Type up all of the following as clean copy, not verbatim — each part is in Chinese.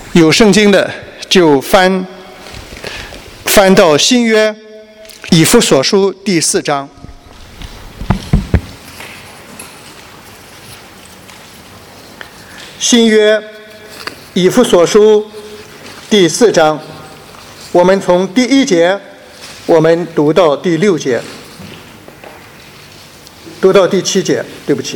有圣经的就翻到新约以弗所书第4章。新约以弗所书第4章，我们从第1节我们读到第6节，读到第7节，对不起。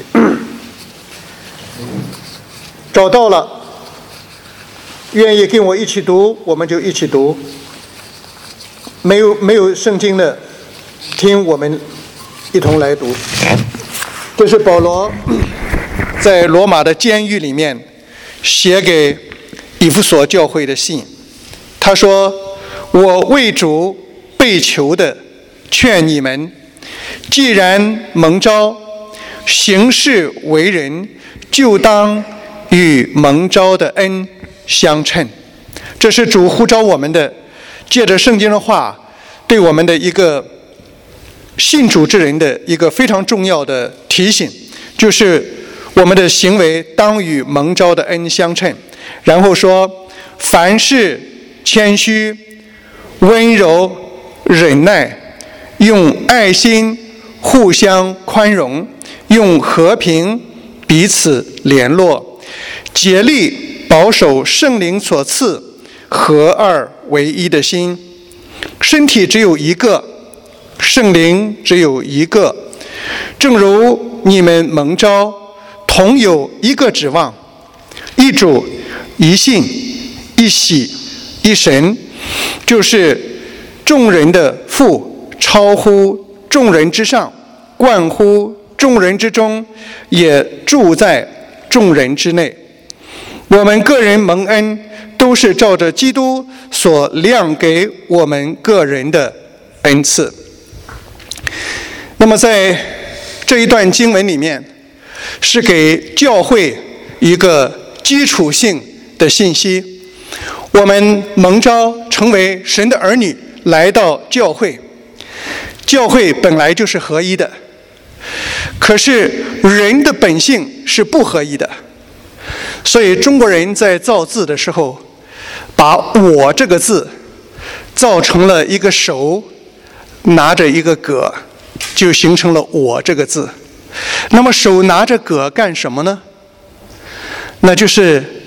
找到了，愿意跟我一起读，我们就一起读。没有圣经的，听我们一同来读。这是保罗在罗马的监狱里面写给以弗所教会的信。他说：“我为主被囚的，劝你们，既然蒙召行事为人，就当与蒙召的恩相称。”这是主呼召我们的，借着圣经的话对我们的一个信主之人的一个非常重要的提醒，就是我们的行为当与蒙召的恩相称。然后说，凡事谦虚、温柔、忍耐，用爱心互相宽容，用和平彼此联络，竭力保守圣灵所赐合二为一的心。身体只有一个，圣灵只有一个，正如你们蒙召同有一个指望，一主、一信、一喜、一神，就是众人的父，超乎众人之上，冠乎众人之中，也住在众人之内。我们个人蒙恩，都是照着基督所量给我们个人的恩赐。那么在这一段经文里面，是给教会一个基础性的信息。我们蒙召成为神的儿女，来到教会，教会本来就是合一的，可是人的本性是不合一的。所以中国人在造字的时候，把我这个字造成了一个手拿着一个戈，就形成了我这个字。那么手拿着戈干什么呢？那就是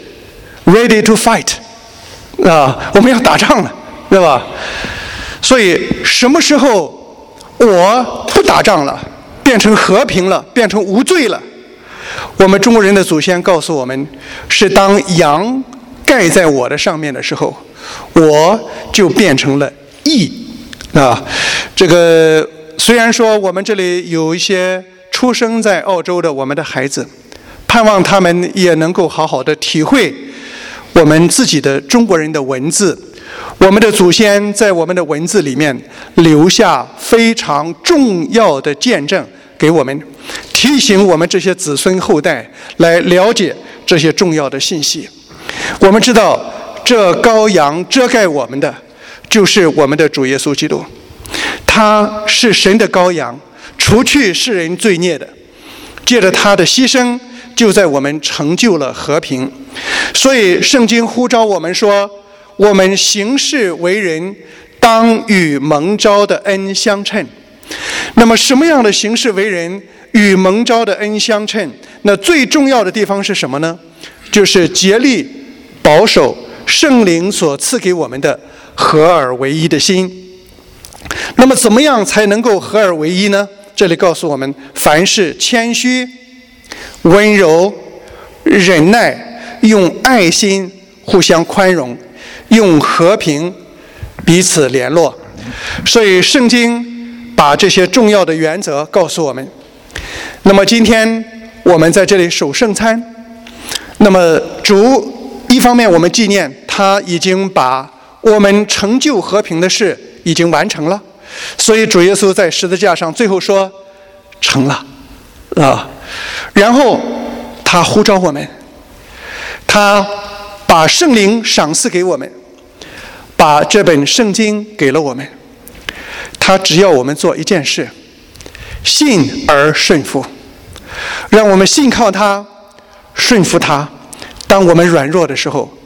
ready to fight 我们要打仗了，对吧？所以什么时候我不打仗了，变成和平了，变成无罪了，我们中国人的祖先告诉我们，是当羊盖在我的上面的时候，我就变成了义这个虽然说我们这里有一些出生在澳洲的我们的孩子，盼望他们也能够好好的体会我们自己的中国人的文字。我们的祖先在我们的文字里面留下非常重要的见证给我们，提醒我们这些子孙后代来了解这些重要的信息。我们知道这羔羊遮盖我们的就是我们的主耶稣基督，他是神的羔羊，除去世人罪孽的，借着他的牺牲就在我们成就了和平。所以圣经呼召我们说，我们行事为人当与蒙召的恩相称。那么什么样的行事为人与蒙召的恩相称？那最重要的地方是什么呢？就是竭力保守圣灵所赐给我们的合而为一的心。那么怎么样才能够合而为一呢？这里告诉我们，凡事谦虚、温柔、忍耐，用爱心互相宽容，用和平彼此联络。所以圣经把这些重要的原则告诉我们。那么今天我们在这里守圣餐，那么主一方面我们纪念他已经把我们成就和平的事已经完成了，所以主耶稣在十字架上最后说成了然后他呼召我们，他把圣灵赏赐给我们，把这本圣经给了我们，他只要我们做一件事，信而顺服，让我们信靠他，顺服他。当我们软弱的时候，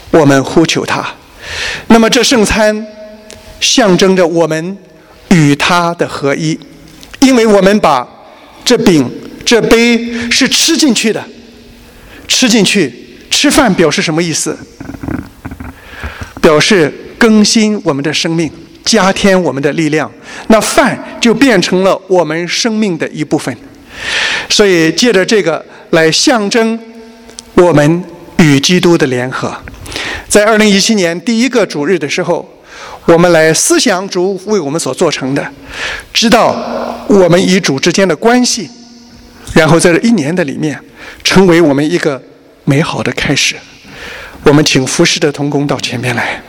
我们呼求他。那么这圣餐象征着我们与他的合一，因为我们把这饼这杯是吃进去的。吃进去，吃饭表示什么意思？表示更新我们的生命，加添我们的力量。那饭就变成了我们生命的一部分。所以借着这个来象征我们与基督的联合。在2017年第一个主日的时候，我们来思想主为我们所做成的，知道我们与主之间的关系，然后在这一年的里面成为我们一个美好的开始。我们请服侍的同工到前面来。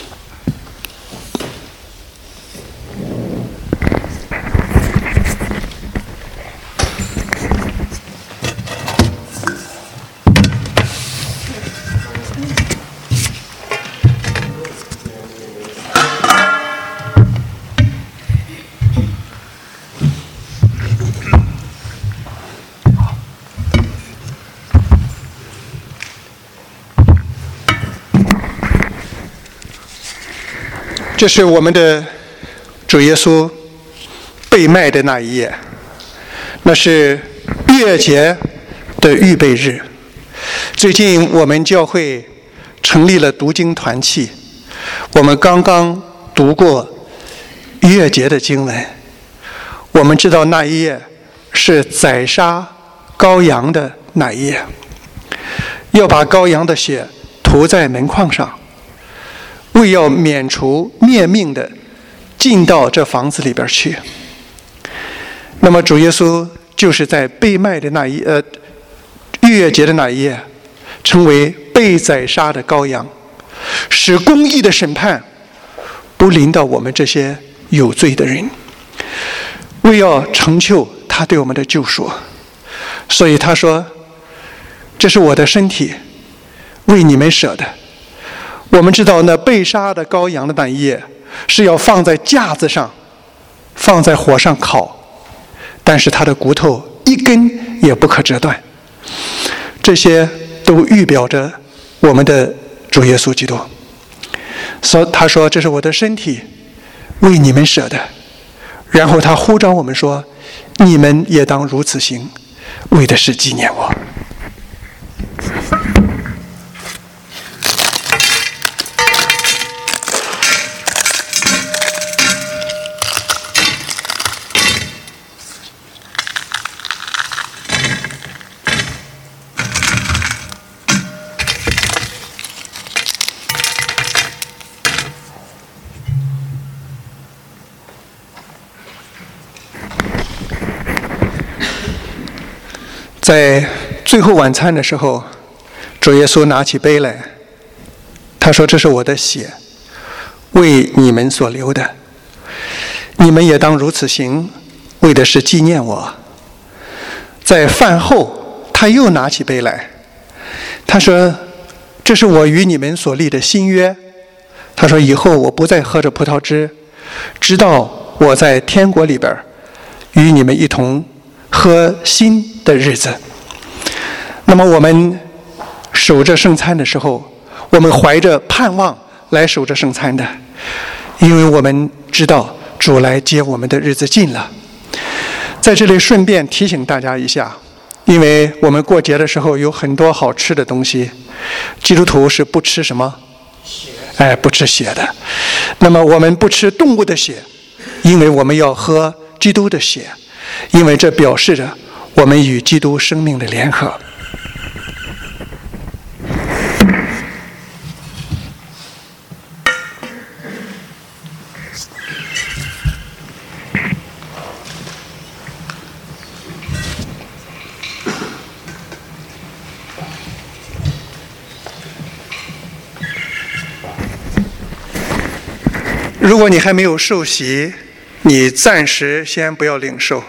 这是我们的主耶稣被卖的那一夜，那是逾越节的预备日。最近我们教会成立了读经团契，我们刚刚读过逾越节的经文。我们知道那一夜是宰杀羔羊的那一夜，要把羔羊的血涂在门框上，为要免除灭命的进到这房子里边去。那么主耶稣就是在被卖的逾越节的那一夜，成为被宰杀的羔羊，使公义的审判不临到我们这些有罪的人，为要成就他对我们的救赎。所以他说，这是我的身体，为你们舍的。我们知道那被杀的羔羊的那一夜是要放在架子上，放在火上烤，但是它的骨头一根也不可折断。这些都预表着我们的主耶稣基督。所以他说，这是我的身体，为你们舍的。然后他呼召我们说，你们也当如此行，为的是纪念我。在最后晚餐的时候，主耶稣拿起杯来，他说，这是我的血，为你们所流的，你们也当如此行，为的是纪念我。在饭后他又拿起杯来，他说，这是我与你们所立的新约。他说，以后我不再喝着葡萄汁，直到我在天国里边与你们一同喝新的日子。那么我们守着圣餐的时候，我们怀着盼望来守着圣餐的，因为我们知道主来接我们的日子近了。在这里顺便提醒大家一下，因为我们过节的时候有很多好吃的东西，基督徒是不吃什么？不吃血的。那么我们不吃动物的血，因为我们要喝基督的血，因为这表示着我们与基督生命的联合。如果你还没有受洗，你暂时先不要领受。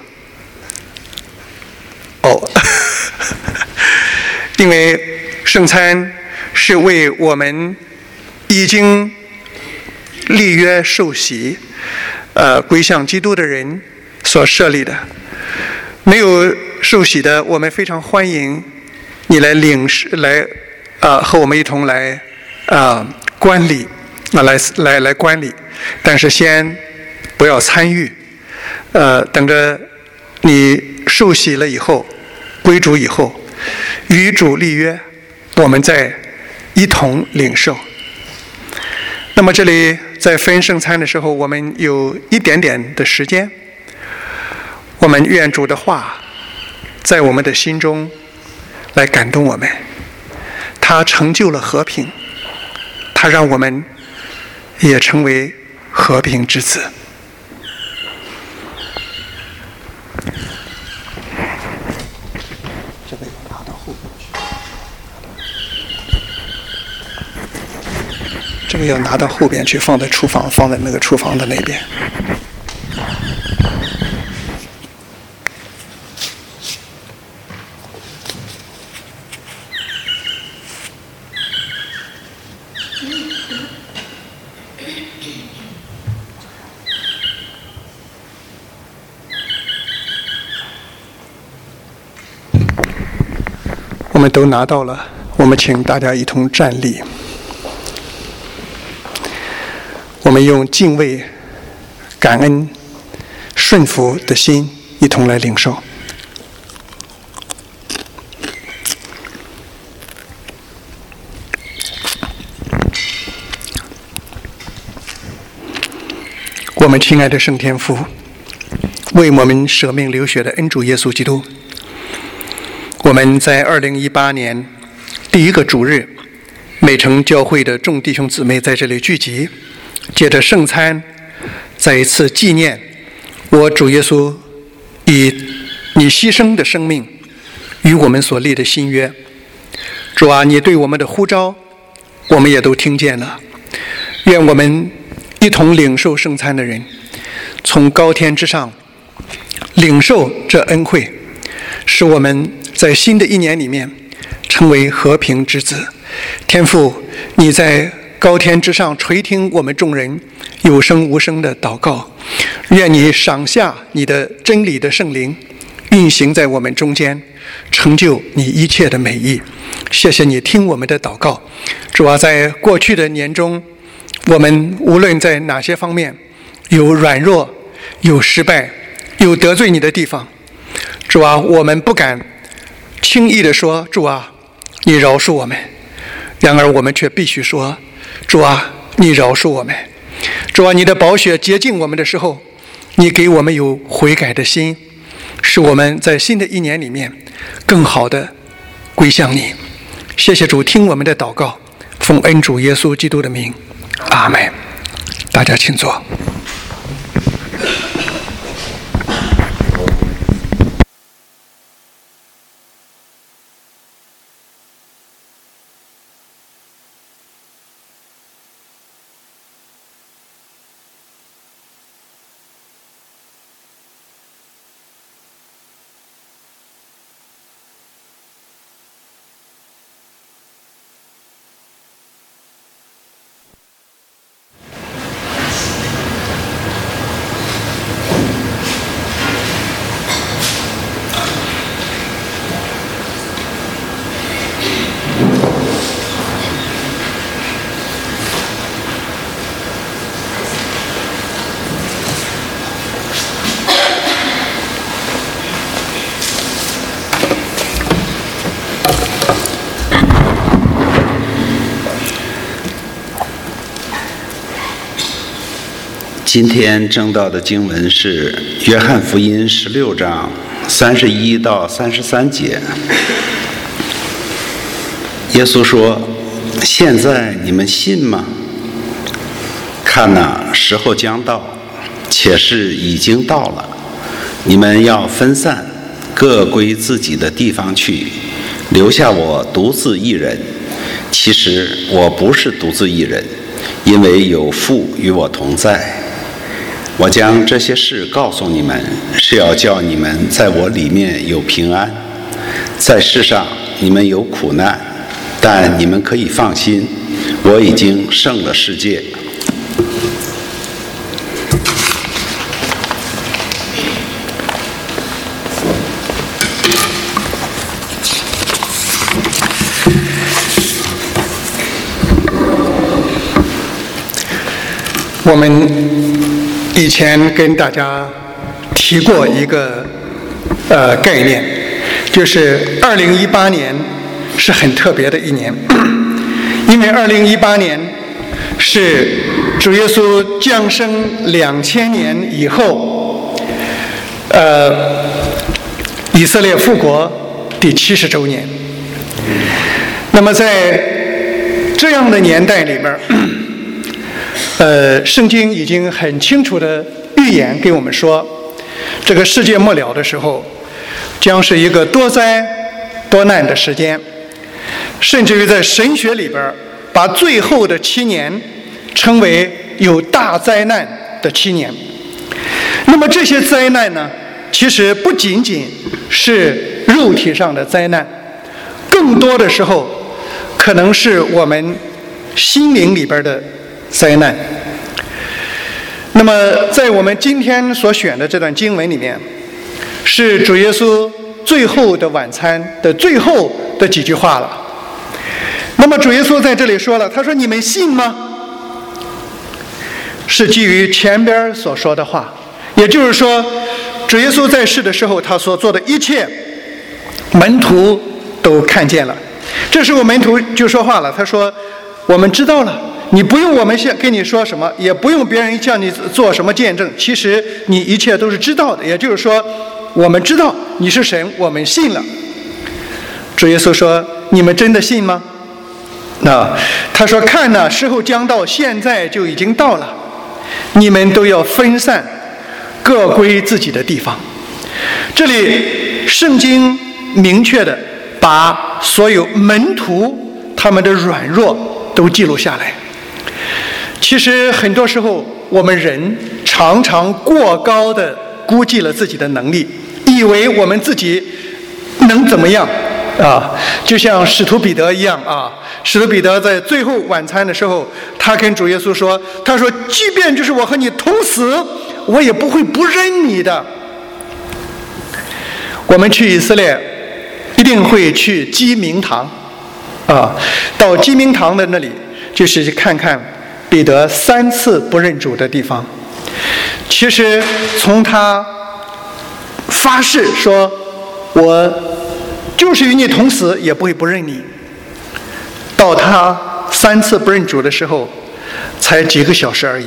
因为圣餐是为我们已经立约受洗归向基督的人所设立的。没有受洗的，我们非常欢迎你来和我们一同来管理来管理，但是先不要参与。等着你受洗了以后，归主以后，与主立约，我们再一同领受。那么这里在分圣餐的时候，我们有一点点的时间，我们愿主的话在我们的心中来感动我们。他成就了和平，他让我们也成为和平之子。这个要拿到后边去，这个要拿到后边去，放在厨房，放在那个厨房的那边。我们都拿到了，我们请大家一同站立。我们用敬畏、感恩、顺服的心，一同来领受。我们亲爱的圣天父，为我们舍命流血的恩主耶稣基督，我们在2018年第一个主日，美城教会的众弟兄姊妹在这里聚集，借着圣餐，再一次纪念我主耶稣以你牺牲的生命与我们所立的新约。主啊，你对我们的呼召，我们也都听见了。愿我们一同领受圣餐的人，从高天之上领受这恩惠，使我们在新的一年里面成为和平之子。天父，你在高天之上垂听我们众人有声无声的祷告，愿你赏下你的真理的圣灵，运行在我们中间，成就你一切的美意。谢谢你听我们的祷告。主啊，在过去的年中，我们无论在哪些方面有软弱、有失败、有得罪你的地方，主啊，我们不敢轻易地说，主啊，你饶恕我们。然而我们却必须说，主啊，你饶恕我们。主啊，你的宝血洁净我们的时候，你给我们有悔改的心，使我们在新的一年里面更好的归向你。谢谢主，听我们的祷告，奉恩主耶稣基督的名，阿们。大家请坐。 今天正道的经文是约翰福音16章31到33节。耶稣说：“现在你们信吗？看哪，时候将到，且是已经到了。你们要分散，各归自己的地方去，留下我独自一人。其实我不是独自一人，因为有父与我同在。我将这些事告诉你们，是要叫你们在我里面有平安。在世上你们有苦难，但你们可以放心，我已经胜了世界。” 我们以前跟大家提过一个概念，就是2018年是很特别的一年，因为2018年是主耶稣降生2000年以后，以色列复国第70周年。那么在这样的年代里边，圣经已经很清楚的预言给我们说，这个世界末了的时候，将是一个多灾多难的时间，甚至于在神学里边，把最后的7年称为有大灾难的7年。那么这些灾难呢，其实不仅仅是肉体上的灾难，更多的时候可能是我们心灵里边的灾难。那么在我们今天所选的这段经文里面，是主耶稣最后的晚餐的最后的几句话了。那么主耶稣在这里说了，他说：“你们信吗？”是基于前边所说的话，也就是说，主耶稣在世的时候，他所做的一切，门徒都看见了。这时候门徒就说话了，他说：“我们知道了，你不用我们跟你说什么，也不用别人向你做什么见证，其实你一切都是知道的。也就是说，我们知道你是神，我们信了。”主耶稣说：“你们真的信吗？”他说：“看哪，时候将到，现在就已经到了，你们都要分散，各归自己的地方。”这里圣经明确的把所有门徒他们的软弱都记录下来。其实很多时候我们人常常过高的估计了自己的能力，以为我们自己能怎么样就像使徒彼得一样使徒彼得在最后晚餐的时候，他跟主耶稣说，他说：“即便就是我和你同死，我也不会不认你的。”我们去以色列一定会去鸡鸣堂到鸡鸣堂的那里，就是去看看彼得3次不认主的地方。其实从他发誓说我就是与你同死，也不会不认你，到他3次不认主的时候，才几个小时而已。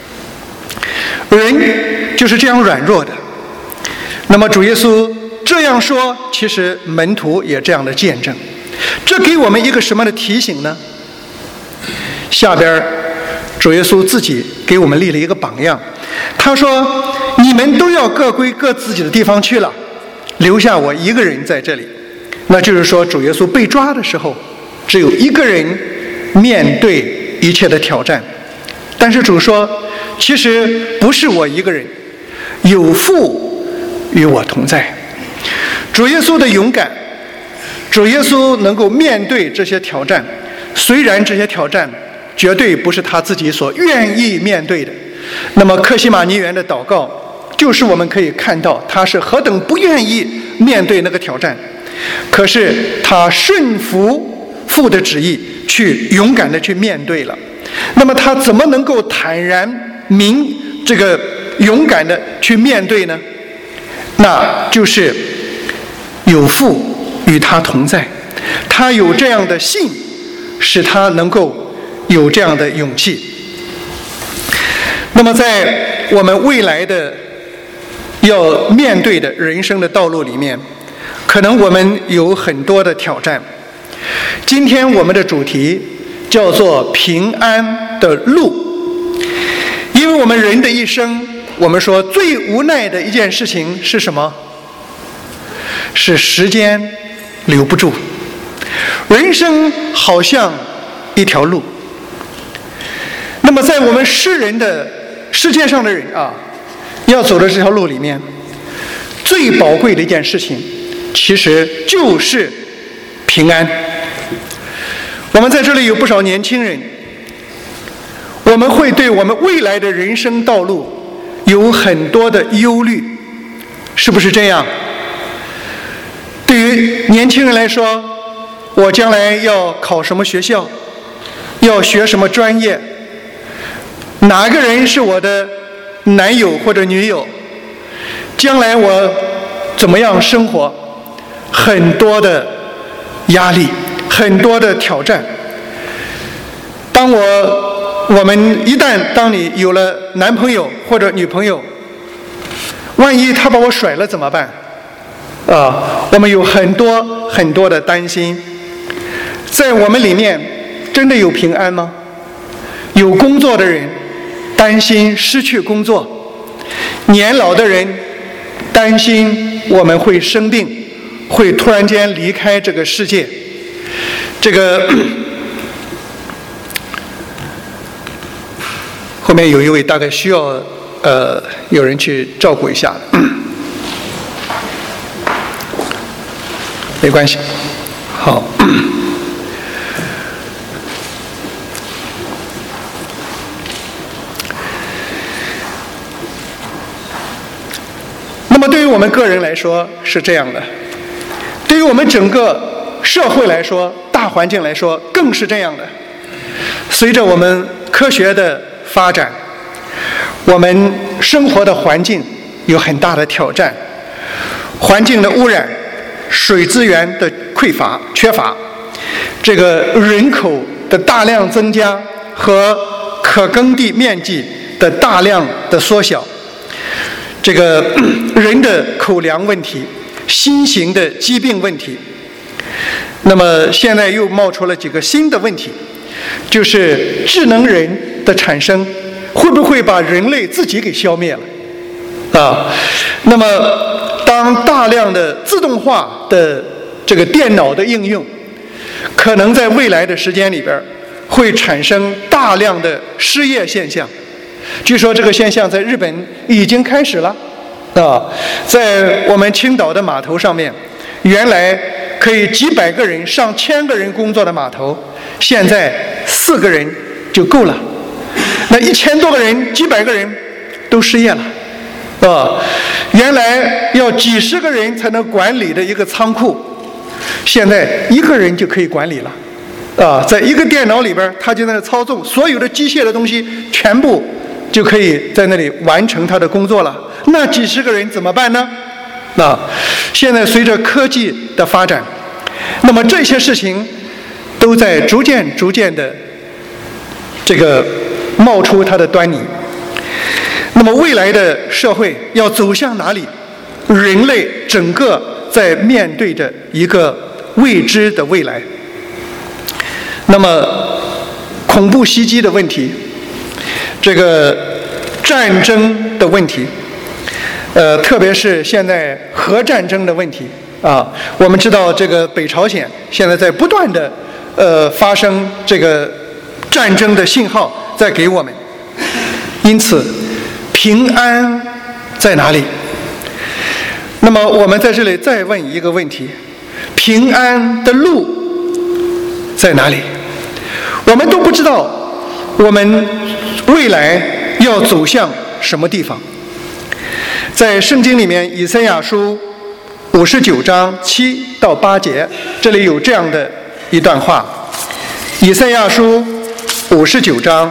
人就是这样软弱的。那么主耶稣这样说，其实门徒也这样的见证。这给我们一个什么的提醒呢？下边主耶稣自己给我们立了一个榜样，他说：“你们都要各归各自己的地方去了，留下我一个人在这里。”那就是说，主耶稣被抓的时候，只有一个人面对一切的挑战。但是主说，其实不是我一个人，有父与我同在。主耶稣的勇敢，主耶稣能够面对这些挑战，虽然这些挑战绝对不是他自己所愿意面对的。那么客西马尼园的祷告，就是我们可以看到他是何等不愿意面对那个挑战，可是他顺服父的旨意，去勇敢的去面对了。那么他怎么能够坦然这个勇敢的去面对呢？那就是有父与他同在，他有这样的信，使他能够有这样的勇气。那么在我们未来的要面对的人生的道路里面，可能我们有很多的挑战。今天我们的主题叫做平安的路，因为我们人的一生，我们说最无奈的一件事情是什么？是时间留不住。人生好像一条路，那么在我们世界上的人要走的这条路里面，最宝贵的一件事情其实就是平安。我们在这里有不少年轻人，我们会对我们未来的人生道路有很多的忧虑，是不是这样？对于年轻人来说，我将来要考什么学校，要学什么专业， 哪个人是我的男友或者女友，将来我怎么样生活，很多的压力，很多的挑战。我们一旦当你有了男朋友或者女朋友，万一他把我甩了怎么办？我们有很多很多的担心。在我们里面真的有平安吗？有工作的人担心失去工作，年老的人担心我们会生病，会突然间离开这个世界。后面有一位大概需要有人去照顾一下，没关系，好。那么对于我们个人来说是这样的，对于我们整个社会来说，大环境来说更是这样的。随着我们科学的发展，我们生活的环境有很大的挑战，环境的污染，水资源的缺乏，这个人口的大量增加和可耕地面积的大量的缩小，这个人的口粮问题，新型的疾病问题。那么现在又冒出了几个新的问题，就是智能人的产生会不会把人类自己给消灭了？那么当大量的自动化的这个电脑的应用，可能在未来的时间里边会产生大量的失业现象。据说这个现象在日本已经开始了。在我们青岛的码头上面，原来可以几百个人、上千个人工作的码头，现在4个人就够了。那1000多个人、几百个人都失业了。原来要几十个人才能管理的一个仓库，现在1个人就可以管理了。在一个电脑里边，他就在那操纵所有的机械的东西，全部就可以在那里完成他的工作了。那几十个人怎么办呢？现在随着科技的发展，那么这些事情都在逐渐的这个冒出它的端倪。那么未来的社会要走向哪里？人类整个在面对着一个未知的未来。那么恐怖袭击的问题，这个战争的问题，特别是现在核战争的问题我们知道这个北朝鲜现在在不断的发生这个战争的信号在给我们，因此平安在哪里？那么我们在这里再问一个问题，平安的路在哪里？我们都不知道我们未来要走向什么地方。在圣经里面，以赛亚书59章7到8节，这里有这样的一段话。以赛亚书59章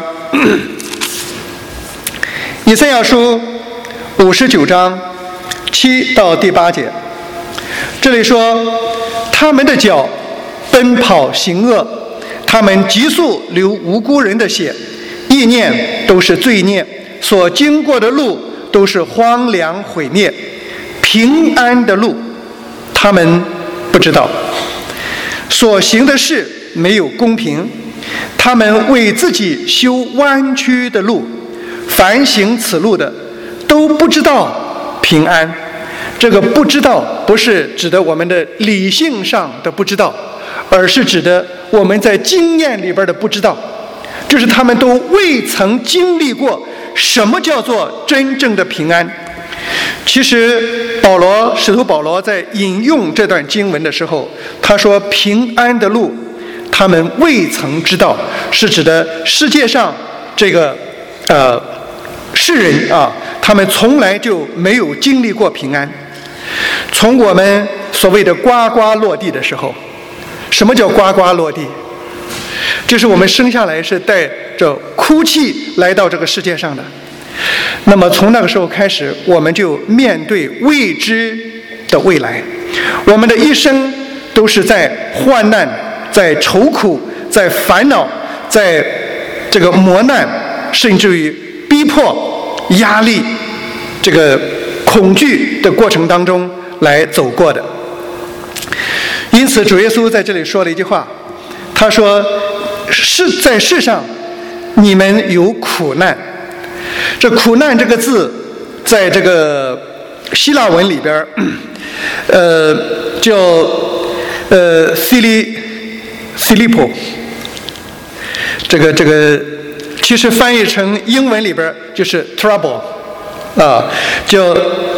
以赛亚书59章7到第8节，这里说，他们的脚奔跑行恶，他们急速流无辜人的血，意念都是罪孽，所经过的路都是荒凉毁灭，平安的路他们不知道，所行的事没有公平，他们为自己修弯曲的路，凡行此路的都不知道平安。这个不知道不是指的我们的理性上的不知道，而是指的我们在经验里边的不知道，就是他们都未曾经历过什么叫做真正的平安。其实使徒保罗在引用这段经文的时候，他说平安的路他们未曾知道，是指的世界上这个世人他们从来就没有经历过平安。从我们所谓的呱呱落地的时候，什么叫呱呱落地？ 就是我们生下来是带着哭泣来到这个世界上的。那么从那个时候开始，我们就面对未知的未来，我们的一生都是在患难、在愁苦、在烦恼、在这个磨难，甚至于逼迫、压力、这个恐惧的过程当中来走过的。因此主耶稣在这里说了一句话，他说在世上你们有苦难。这苦难这个字在这个希腊文里边叫Philippo， 这个其实翻译成英文里边就是 trouble 啊，叫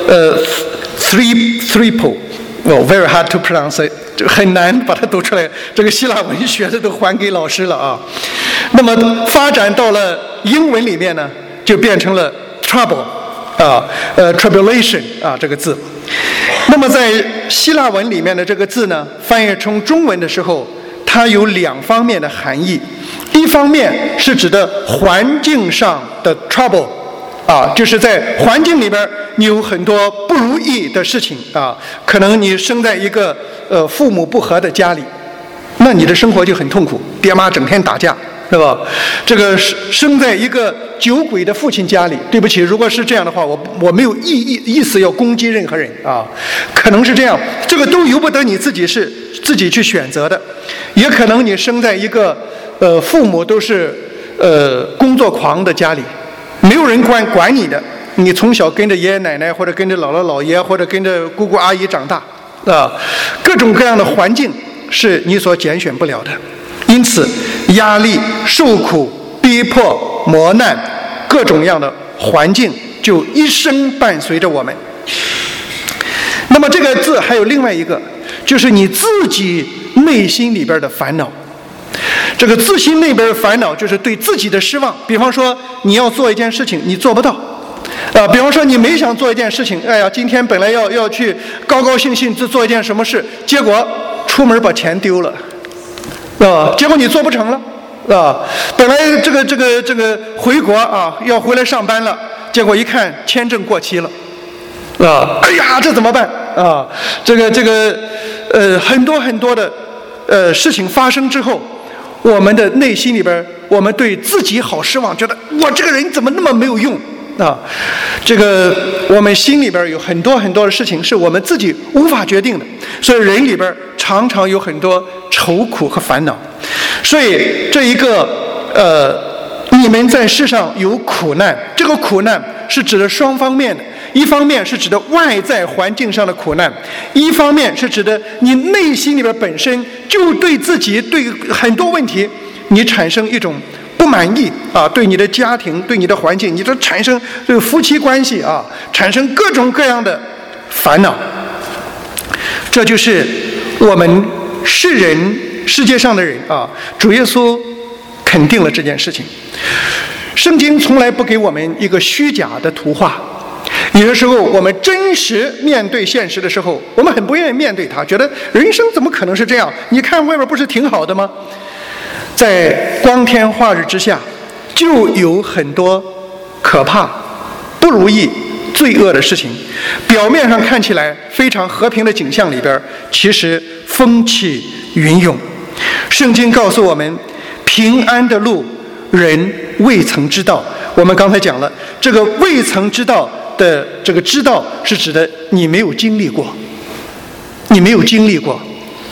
Threepo， very hard to pronounce， 很难把它读出来。这个希腊文学的都还给老师了啊。那么发展到了英文里面呢，就变成了 trouble 啊，tribulation 啊这个字。那么在希腊文里面的这个字呢，翻译成中文的时候，它有两方面的含义。一方面是指的环境上的 trouble 啊，就是在环境里边你有很多不如意的事情啊，可能你生在一个父母不和的家里，那你的生活就很痛苦，爹妈整天打架，是吧？这个生在一个酒鬼的父亲家里，对不起，如果是这样的话，我没有意思要攻击任何人啊，可能是这样，这个都由不得你自己去选择的，也可能你生在一个父母都是工作狂的家里，没有人管你的，你从小跟着爷爷奶奶或者跟着姥姥姥爷或者跟着姑姑阿姨长大啊，各种各样的环境是你所拣选不了的。因此压力、受苦、逼迫、磨难，各种样的环境就一生伴随着我们。那么这个字还有另外一个，就是你自己内心里边的烦恼。这个自心那边的烦恼就是对自己的失望，比方说你要做一件事情你做不到比方说你没想做一件事情，哎呀，今天本来要去高高兴兴做一件什么事，结果出门把钱丢了结果你做不成了本来这个回国要回来上班了，结果一看签证过期了哎呀，这怎么办这个很多的事情发生之后，我们的内心里边我们对自己好失望，觉得我这个人怎么那么没有用这个我们心里边有很多的事情是我们自己无法决定的，所以人里边常常有很多愁苦和烦恼。所以这一个你们在世上有苦难，这个苦难是指的双方面的，一方面是指的外在环境上的苦难，一方面是指的你内心里边本身就对自己对很多问题你产生一种不满意对你的家庭、对你的环境，你都产生对夫妻关系产生各种各样的烦恼。这就是我们世界上的人主耶稣肯定了这件事情。圣经从来不给我们一个虚假的图画，有的时候我们真实面对现实的时候，我们很不愿意面对它，觉得人生怎么可能是这样？你看外边不是挺好的吗？在光天化日之下，就有很多可怕、不如意、罪恶的事情。表面上看起来非常和平的景象里边，其实风起云涌。圣经告诉我们，平安的路人未曾知道。我们刚才讲了，这个未曾知道的这个知道是指的你没有经历过，你没有经历过。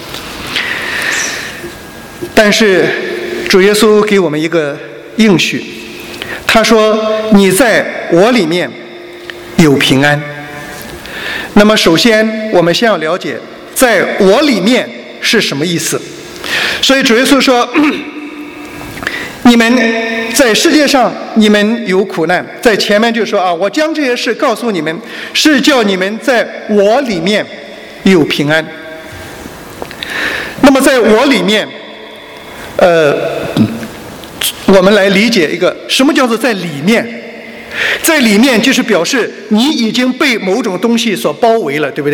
但是主耶稣给我们一个应许，他说你在我里面有平安。那么首先我们先要了解在我里面是什么意思。所以主耶稣说你们在世界上你们有苦难，在前面就说我将这些事告诉你们，是叫你们在我里面有平安。那么在我里面我们来理解一个什么叫做在里面。在里面就是表示你已经被某种东西所包围了，对不对？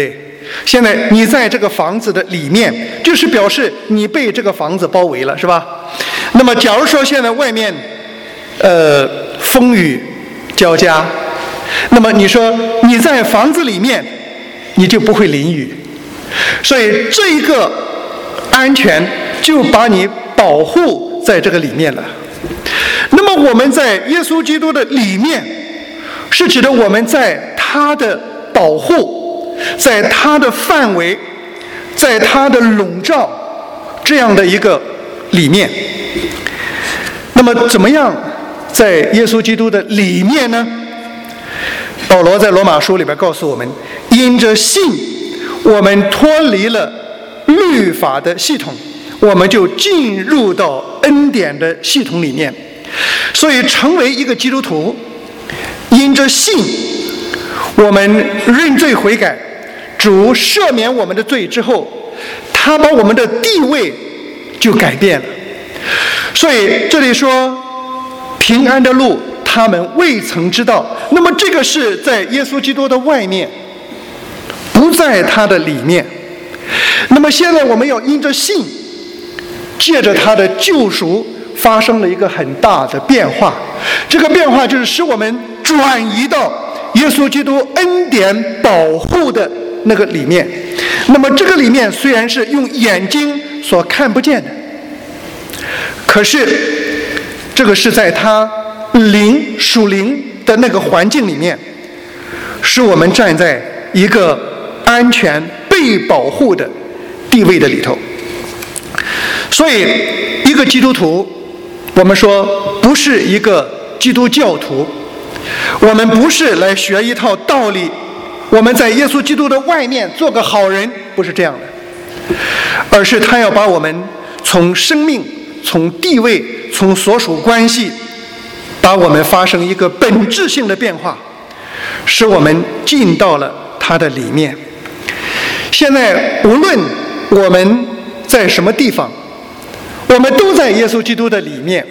现在你在这个房子的里面，就是表示你被这个房子包围了，是吧？那么假如说现在外面风雨交加，那么你说你在房子里面你就不会淋雨，所以这一个安全就把你保护在这个里面了。那么我们在耶稣基督的里面，是指的我们在他的保护，在他的范围，在他的笼罩这样的一个里面。那么怎么样在耶稣基督的里面呢？保罗在罗马书里边告诉我们，因着信我们脱离了律法的系统，我们就进入到恩典的系统里面。所以成为一个基督徒，因着信我们认罪悔改，主赦免我们的罪之后，他把我们的地位就改变了。所以这里说平安的路他们未曾知道，那么这个是在耶稣基督的外面，不在他的里面。那么现在我们要因着信，借着他的救赎发生了一个很大的变化，这个变化就是使我们转移到耶稣基督恩典保护的那个里面。那么这个里面虽然是用眼睛所看不见的，可是这个是在他属灵的那个环境里面，使我们站在一个安全被保护的地位的里头。所以一个基督徒，我们说不是一个基督教徒，我们不是来学一套道理，我们在耶稣基督的外面做个好人，不是这样的，而是他要把我们从生命、从地位、从所属关系，把我们发生一个本质性的变化，使我们进到了他的里面。现在无论我们在什么地方，我们都在耶稣基督的里面。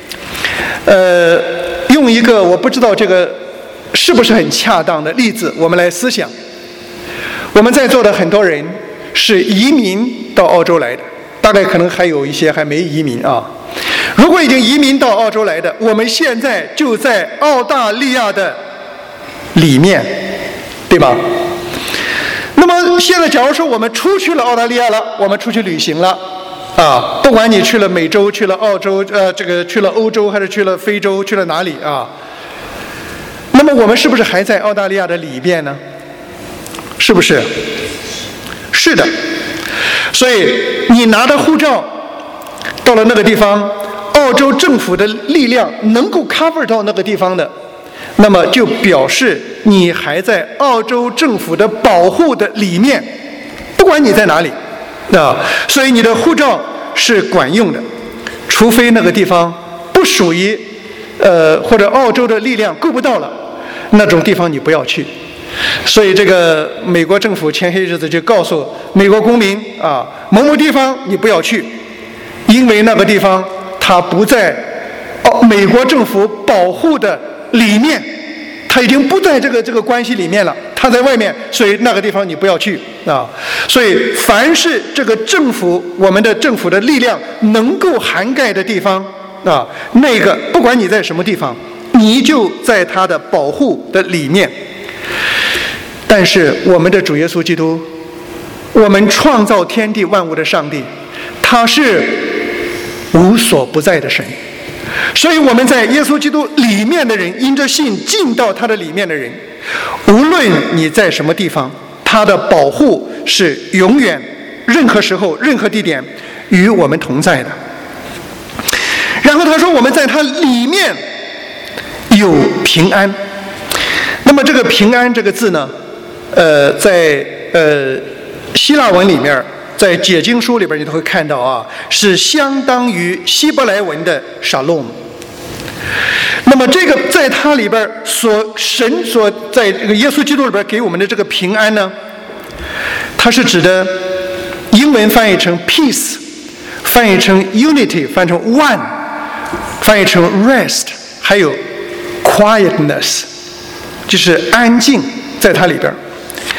用一个我不知道这个是不是很恰当的例子，我们来思想。我们在座的很多人是移民到澳洲来的，大概可能还有一些还没移民啊。如果已经移民到澳洲来的，我们现在就在澳大利亚的里面，对吧？那么现在假如说我们出去了澳大利亚了，我们出去旅行了啊，不管你去了美洲，去了澳洲，去了欧洲，还是去了非洲，去了哪里啊？那么我们是不是还在澳大利亚的里边呢？是不是？是的。所以你拿着护照到了那个地方，澳洲政府的力量能够 cover 到那个地方的，那么就表示你还在澳洲政府的保护的里面，不管你在哪里啊。所以你的护照是管用的，除非那个地方不属于或者澳洲的力量够不到了，那种地方你不要去。所以这个美国政府前些日子就告诉美国公民啊，某某地方你不要去，因为那个地方它不在美国政府保护的里面，它已经不在这个关系里面了，它在外面，所以那个地方你不要去啊。所以凡是这个政府，我们的政府的力量能够涵盖的地方啊，那个不管你在什么地方，你就在它的保护的里面。但是我们的主耶稣基督，我们创造天地万物的上帝，他是无所不在的神。所以我们在耶稣基督里面的人，因着信进到他的里面的人，无论你在什么地方，他的保护是永远任何时候任何地点与我们同在的。然后他说我们在他里面有平安。那么这个平安这个字呢，在希腊文里面，在解经书里边你都会看到啊，是相当于希伯来文的 shalom。那么这个在它里边神所在这个耶稣基督里边给我们的这个平安呢，它是指的英文翻译成 peace， 翻译成 unity， 翻译成 one， 翻译成 rest， 还有 quietness， 就是安静在它里边。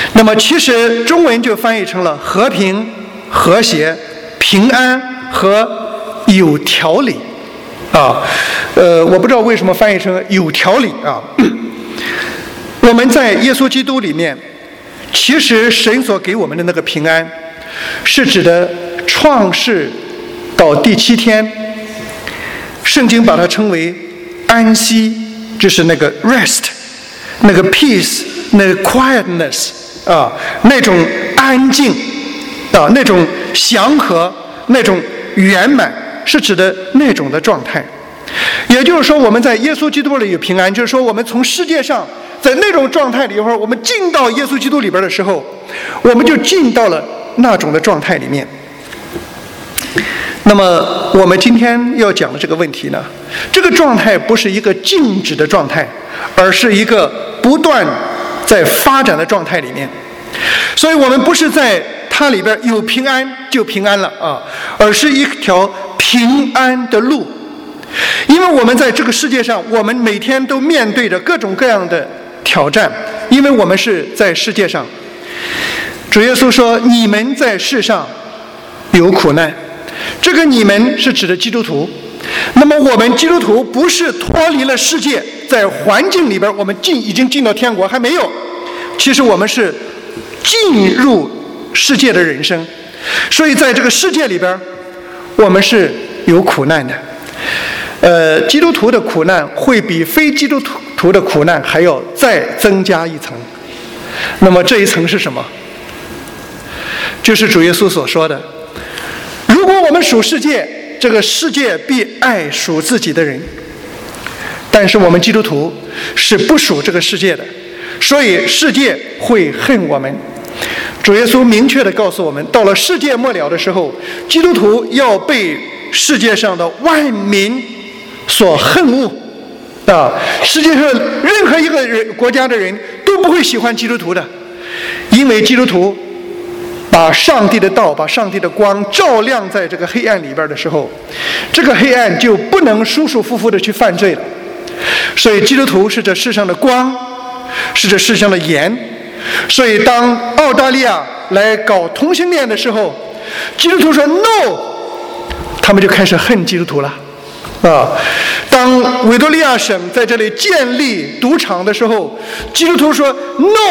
那么其实中文就翻译成了和平、和谐、平安和有条理啊。我不知道为什么翻译成有条理啊。我们在耶稣基督里面，其实神所给我们的那个平安，是指的创世到第7天，圣经把它称为安息，就是那个 rest， 那个 peace， 那个 quietness 啊，那种安静啊，那种祥和，那种圆满，是指的那种的状态。也就是说，我们在耶稣基督里有平安，就是说我们从世界上在那种状态里边，我们进到耶稣基督里边的时候，我们就进到了那种的状态里面。那么我们今天要讲的这个问题呢，这个状态不是一个静止的状态，而是一个不断在发展的状态里面。所以我们不是在它里边有平安就平安了啊，而是一条平安的路。因为我们在这个世界上，我们每天都面对着各种各样的挑战，因为我们是在世界上。主耶稣说：“你们在世上有苦难。”这个你们是指的基督徒。那么我们基督徒不是脱离了世界，在环境里边我们已经进到天国，还没有。其实我们是进入世界的人生，所以在这个世界里边，我们是有苦难的。基督徒的苦难会比非基督徒的苦难还要再增加一层。那么这一层是什么？就是主耶稣所说的：如果我们属世界，这个世界必爱属自己的人。但是我们基督徒是不属这个世界的，所以世界会恨我们。主耶稣明确地告诉我们，到了世界末了的时候，基督徒要被世界上的万民所恨恶啊！世界上任何一个国家的人都不会喜欢基督徒的，因为基督徒把上帝的道、把上帝的光照亮在这个黑暗里边的时候，这个黑暗就不能舒舒服服地去犯罪了。所以基督徒是这世上的光，是这世上的盐。所以当澳大利亚来搞同性恋的时候，基督徒说 no， 他们就开始恨基督徒了啊！当维多利亚省在这里建立赌场的时候，基督徒说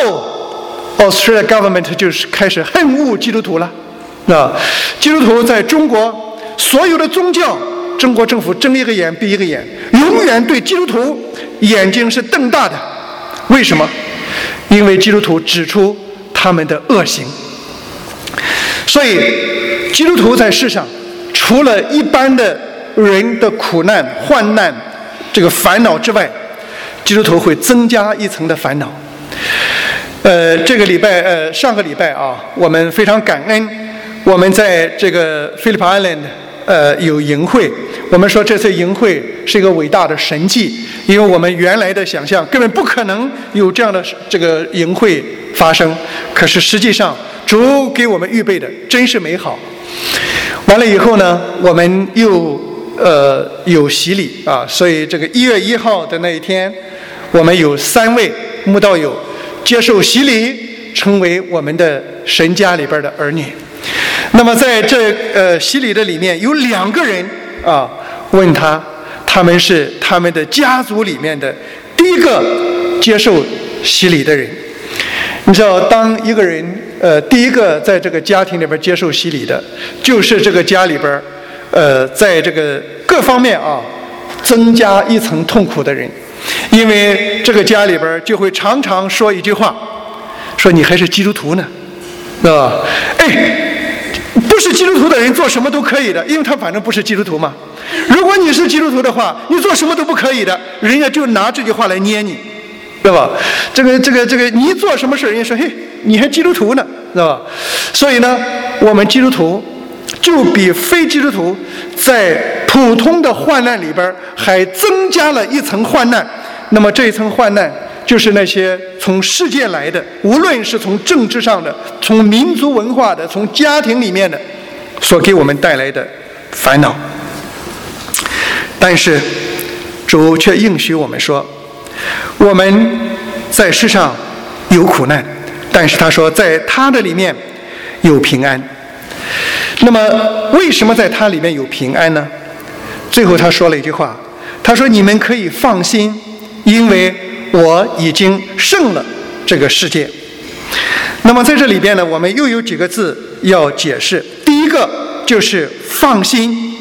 no，Australia government 就是开始恨恶基督徒了啊！基督徒在中国所有的宗教，中国政府睁一个眼闭一个眼，永远对基督徒眼睛是瞪大的。为什么？因为基督徒指出他们的恶行。所以基督徒在世上，除了一般的人的苦难、患难这个烦恼之外，基督徒会增加一层的烦恼。这个礼拜上个礼拜啊，我们非常感恩，我们在这个 Phillip Island有营会。我们说这次营会是一个伟大的神迹，因为我们原来的想象根本不可能有这样的这个营会发生，可是实际上主给我们预备的真是美好。完了以后呢，我们又有洗礼啊，所以这个1月1号的那一天，我们有3位慕道友接受洗礼，成为我们的神家里边的儿女。那么在这洗礼的里面有2个人啊，问他们是他们的家族里面的第一个接受洗礼的人。你知道，当一个人第一个在这个家庭里边接受洗礼的，就是这个家里边在这个各方面啊增加一层痛苦的人，因为这个家里边就会常常说一句话，说你还是基督徒呢，啊，不是基督徒的人做什么都可以的，因为他反正不是基督徒嘛。如果你是基督徒的话，你做什么都不可以的，人家就拿这句话来捏你，对吧？这个，你做什么事，人家说嘿，你还基督徒呢，对吧？所以呢，我们基督徒就比非基督徒在普通的患难里边还增加了一层患难。那么这一层患难，就是那些从世界来的，无论是从政治上的、从民族文化的、从家庭里面的，所给我们带来的烦恼。但是主却应许我们说，我们在世上有苦难， 但是他说在他的里面有平安。那么为什么在他里面有平安呢？最后他说了一句话，他说你们可以放心，因为我已经胜了这个世界。那么在这里边呢，我们又有几个字要解释。第一个就是放心。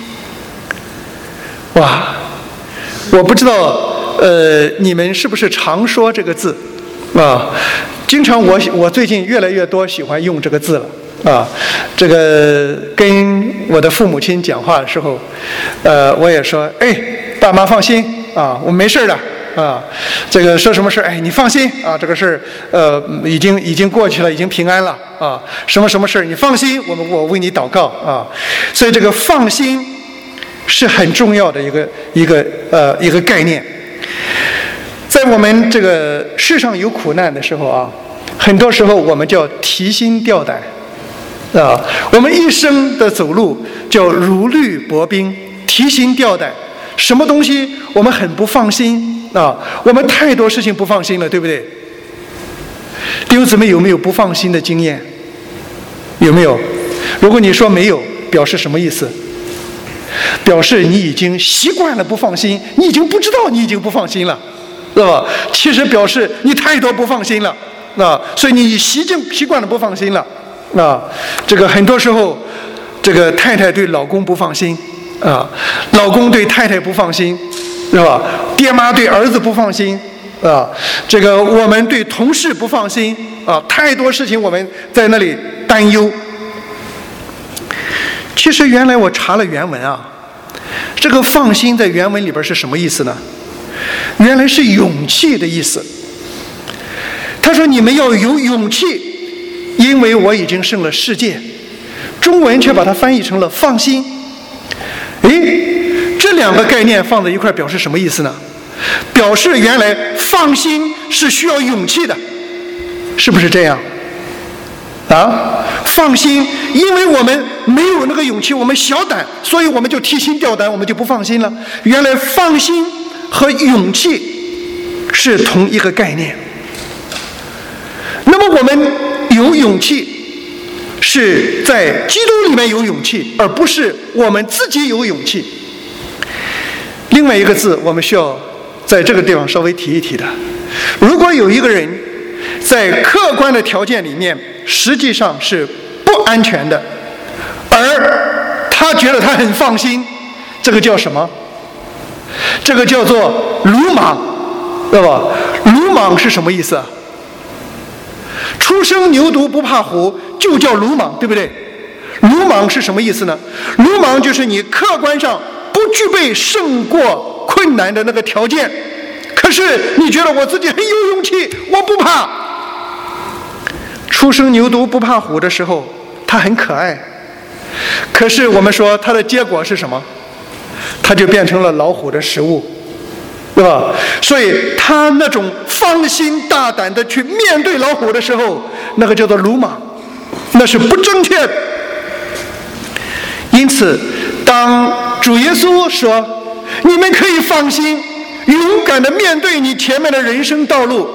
哇，我不知道你们是不是常说这个字啊？经常我最近越来越多喜欢用这个字了啊。这个跟我的父母亲讲话的时候，我也说，哎，爸妈放心啊，我没事的啊。这个说什么事，哎，你放心啊，这个事已经过去了，已经平安了啊。什么事你放心，我为你祷告啊。所以这个放心是很重要的一个概念。在我们这个世上有苦难的时候啊，很多时候我们叫提心吊胆啊，我们一生的走路叫如履薄冰，提心吊胆，什么东西我们很不放心啊，我们太多事情不放心了，对不对？弟兄姊妹有没有不放心的经验？有没有？如果你说没有，表示什么意思？表示你已经习惯了不放心，你已经不知道你已经不放心了，是吧？其实表示你太多不放心了啊，所以你习惯了不放心了啊。这个很多时候，这个太太对老公不放心啊，老公对太太不放心，是吧？爹妈对儿子不放心啊，这个我们对同事不放心啊，太多事情我们在那里担忧。其实原来我查了原文啊，这个放心在原文里边是什么意思呢？原来是勇气的意思。他说你们要有勇气，因为我已经胜了世界。中文却把它翻译成了放心。这两个概念放在一块表示什么意思呢？表示原来放心是需要勇气的，是不是这样啊？放心，因为我们没有那个勇气，我们小胆，所以我们就提心吊胆，我们就不放心了。原来放心和勇气是同一个概念。那么我们有勇气是在基督里面有勇气，而不是我们自己有勇气。另外一个字我们需要在这个地方稍微提一提的，如果有一个人在客观的条件里面实际上是不安全的，而他觉得他很放心，这个叫什么？这个叫做鲁莽，对吧？鲁莽是什么意思啊？初生牛犊不怕虎，就叫鲁莽，对不对？鲁莽是什么意思呢？鲁莽就是你客观上不具备胜过困难的那个条件，可是你觉得我自己很有勇气，我不怕。初生牛犊不怕虎的时候，它很可爱，可是我们说它的结果是什么？它就变成了老虎的食物，对吧？所以他那种放心大胆的去面对老虎的时候，那个叫做鲁莽，那是不正确的。因此当主耶稣说你们可以放心勇敢的面对你前面的人生道路，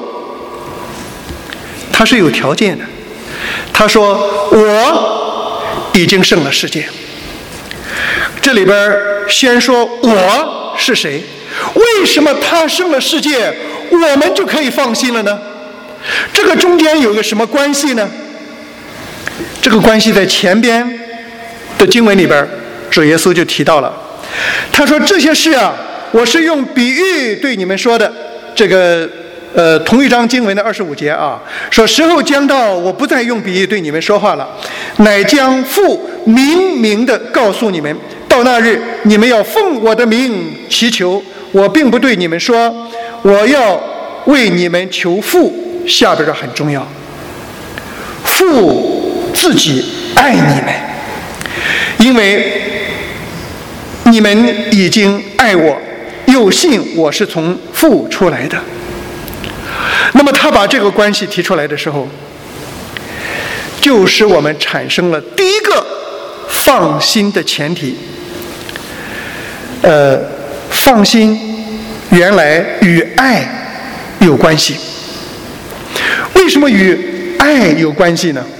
他是有条件的。他说我已经胜了世界。这里边先说我是谁，为什么他胜了世界我们就可以放心了呢？这个中间有个什么关系呢？这个关系在前边的经文里边主耶稣就提到了，他说这些事啊，我是用比喻对你们说的。这个同一章经文的25节啊，说时候将到，我不再用比喻对你们说话了，乃将父明明的告诉你们。到那日，你们要奉我的名祈求，我并不对你们说我要为你们求父，下边这很重要，父自己爱你们，因为你们已经爱我，又信我是从父出来的。那么他把这个关系提出来的时候，就使我们产生了第一个放心的前提。放心原来与爱有关系。为什么与爱有关系呢？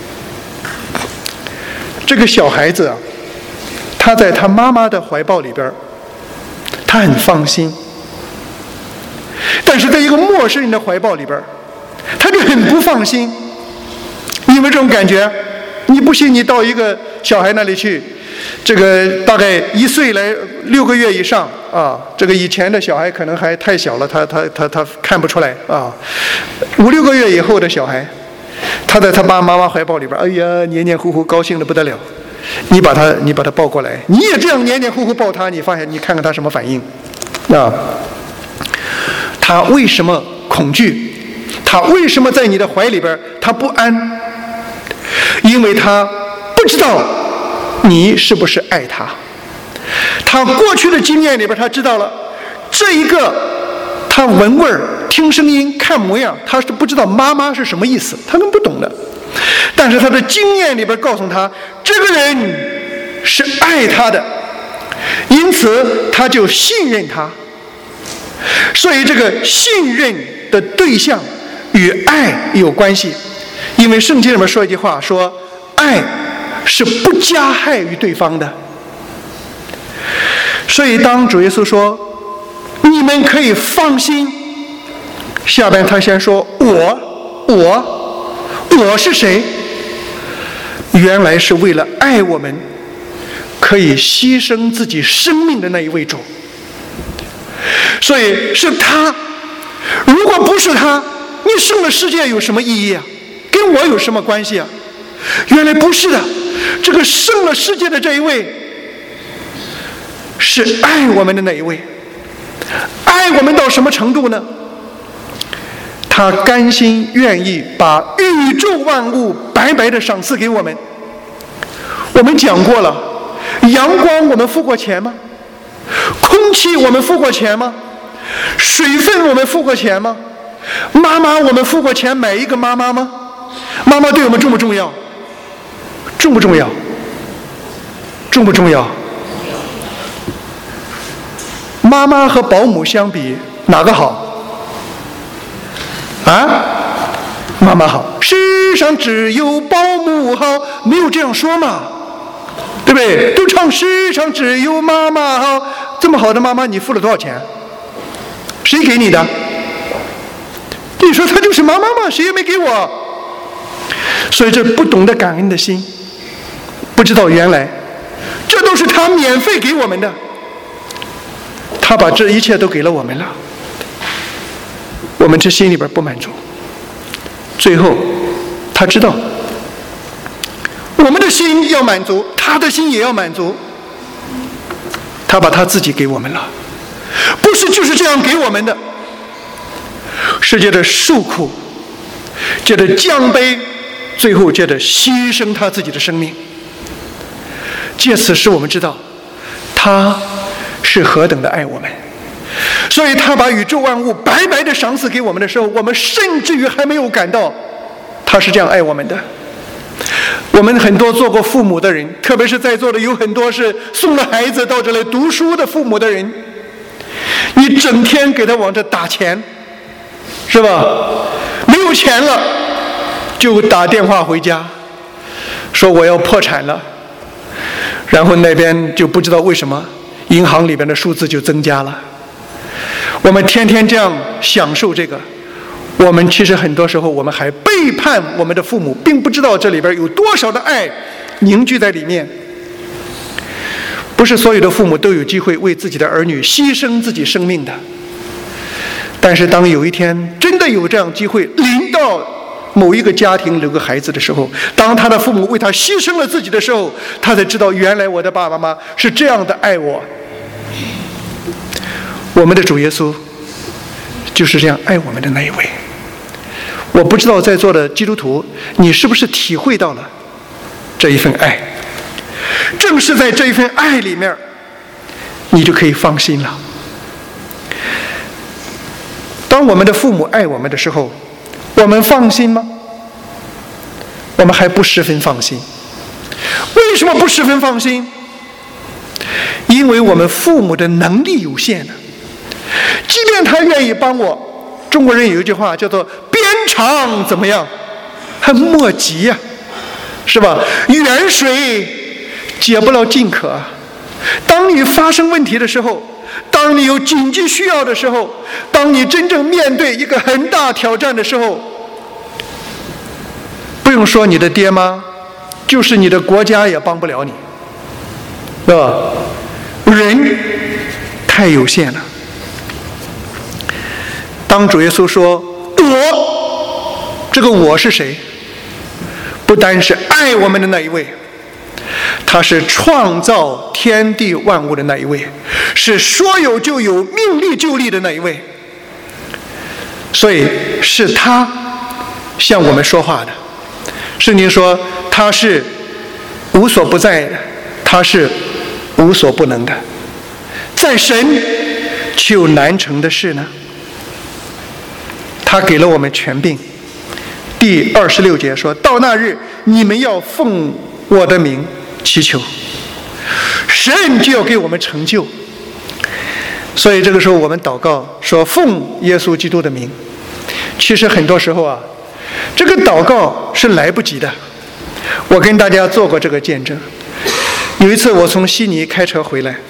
这个小孩子啊，他在他妈妈的怀抱里边，他很放心；但是在一个陌生人的怀抱里边，他就很不放心。你有没有这种感觉？你不信，你到一个小孩那里去，这个大概1岁来6个月以上啊，这个以前的小孩可能还太小了，他看不出来啊。5、6个月以后的小孩，他在他爸妈妈怀抱里边，哎呀，黏黏糊糊，高兴得不得了。你把他抱过来，你也这样黏黏糊糊抱他，你发现你看看他什么反应啊？他为什么恐惧？他为什么在你的怀里边他不安？因为他不知道你是不是爱他。他过去的经验里边，他知道了这一个，他闻味儿、听声音、看模样，他是不知道妈妈是什么意思，他们不懂的。但是他的经验里边告诉他，这个人是爱他的，因此他就信任他。所以这个信任的对象与爱有关系。因为圣经里面说一句话，说爱是不加害于对方的。所以当主耶稣说你们可以放心，下边他先说我是谁？原来是为了爱我们，可以牺牲自己生命的那一位主。所以是他，如果不是他，你生了世界有什么意义啊？跟我有什么关系啊？原来不是的，这个生了世界的这一位是爱我们的那一位。爱我们到什么程度呢？他甘心愿意把宇宙万物白白的赏赐给我们。我们讲过了，阳光我们付过钱吗？空气我们付过钱吗？水分我们付过钱吗？妈妈我们付过钱买一个妈妈吗？妈妈对我们重不重要？重不重要？重不重要？妈妈和保姆相比，哪个好？啊？妈妈好。世上只有保姆好，没有这样说嘛？对不对？都唱世上只有妈妈好。这么好的妈妈，你付了多少钱？谁给你的？你说她就是妈妈嘛，谁也没给我。所以这不懂得感恩的心，不知道原来这都是他免费给我们的，他把这一切都给了我们了，我们这心里边不满足。最后他知道我们的心要满足，他的心也要满足，他把他自己给我们了，不是就是这样给我们的，是借着受苦，借着降卑，最后借着牺牲他自己的生命。借此使我们知道他是何等的爱我们。所以他把宇宙万物白白的赏赐给我们的时候，我们甚至于还没有感到他是这样爱我们的。我们很多做过父母的人，特别是在座的有很多是送了孩子到这里读书的父母的人，你整天给他往这打钱，是吧？没有钱了就打电话回家说我要破产了，然后那边就不知道为什么银行里边的数字就增加了。我们天天这样享受这个，我们其实很多时候我们还背叛我们的父母，并不知道这里边有多少的爱凝聚在里面。不是所有的父母都有机会为自己的儿女牺牲自己生命的，但是当有一天真的有这样机会临到某一个家庭有个孩子的时候，当他的父母为他牺牲了自己的时候，他才知道原来我的爸爸妈妈是这样的爱我。我们的主耶稣就是这样爱我们的那一位。我不知道在座的基督徒你是不是体会到了这一份爱，正是在这一份爱里面你就可以放心了。当我们的父母爱我们的时候，我们放心吗？我们还不十分放心。为什么不十分放心？因为我们父母的能力有限的，即便他愿意帮我，中国人有一句话叫做鞭长怎么样很莫及呀，是吧？远水解不了近渴。当你发生问题的时候，当你有紧急需要的时候，当你真正面对一个很大挑战的时候，不用说你的爹妈，就是你的国家也帮不了你，对吧？人太有限了。当主耶稣说我，这个我是谁？不单是爱我们的那一位，他是创造天地万物的那一位，是说有就有、命立就立的那一位。所以是他向我们说话的。圣经说他是无所不在的，他是无所不能的。在神岂有难成的事呢？他给了我们权柄。第26节说，到那日你们要奉我的名祈求，神就要给我们成就。所以这个时候我们祷告说奉耶稣基督的名，其实很多时候啊，这个祷告是来不及的。我跟大家做过这个见证。有一次我从悉尼开车回来，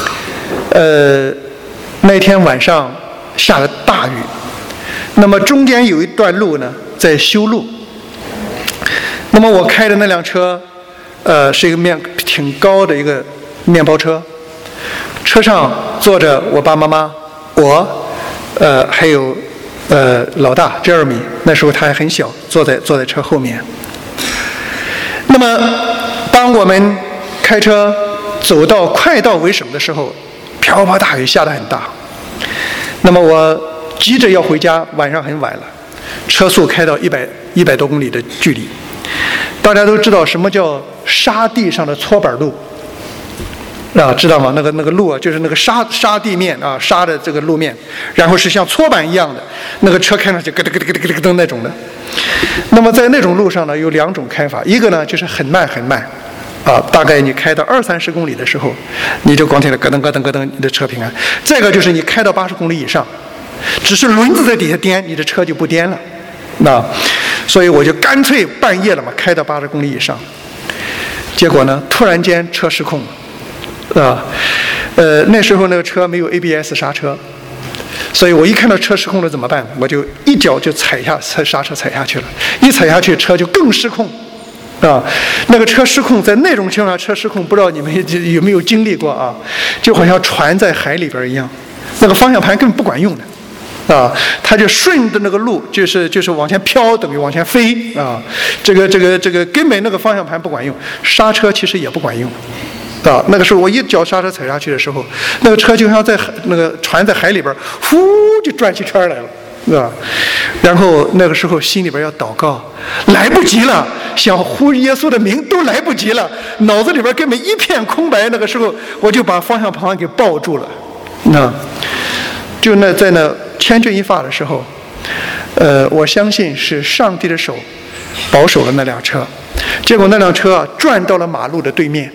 那天晚上下了大雨，那么中间有一段路呢在修路，那么我开的那辆车是一个挺高的一个面包车，车上坐着我爸妈妈，我还有老大 Jeremy， 那时候他还很小，坐在车后面。那么当我们开车走到快到维省的时候，瓢泼大雨下得很大，那么我急着要回家，晚上很晚了，车速开到100多公里的距离。大家都知道什么叫沙地上的搓板路啊，知道吗？那个路啊，就是那个沙地面啊，沙的这个路面，然后是像搓板一样的，那个车开上去咯噔咯噔咯噔咯噔那种的。那么在那种路上呢，有两种开法，一个呢就是很慢很慢啊，大概你开到20-30公里的时候，你就光听着咯噔咯噔咯噔，你的车平安。再一个就是你开到80公里以上，只是轮子在底下颠，你的车就不颠了。那所以我就干脆半夜了嘛，开到80公里以上，结果呢，突然间车失控了，那时候那个车没有 ABS 刹车，所以我一看到车失控了怎么办？我就一脚就刹车踩下去了，一踩下去车就更失控。那个车失控，在那种情况下车失控，不知道你们有没有经历过啊？就好像船在海里边一样，那个方向盘根本不管用的。它就顺着那个路，就是往前飘，等于往前飞啊。这个根本那个方向盘不管用，刹车其实也不管用啊。那个时候我一脚刹车踩下去的时候，那个车就像在那个船在海里边，呼就转起圈来了啊。然后那个时候心里边要祷告，来不及了，想呼耶稣的名都来不及了，脑子里边根本一片空白。那个时候我就把方向盘给抱住了，就在那千钧一发的时候，我相信是上帝的手保守了那辆车，结果那辆车啊转到了马路的对面，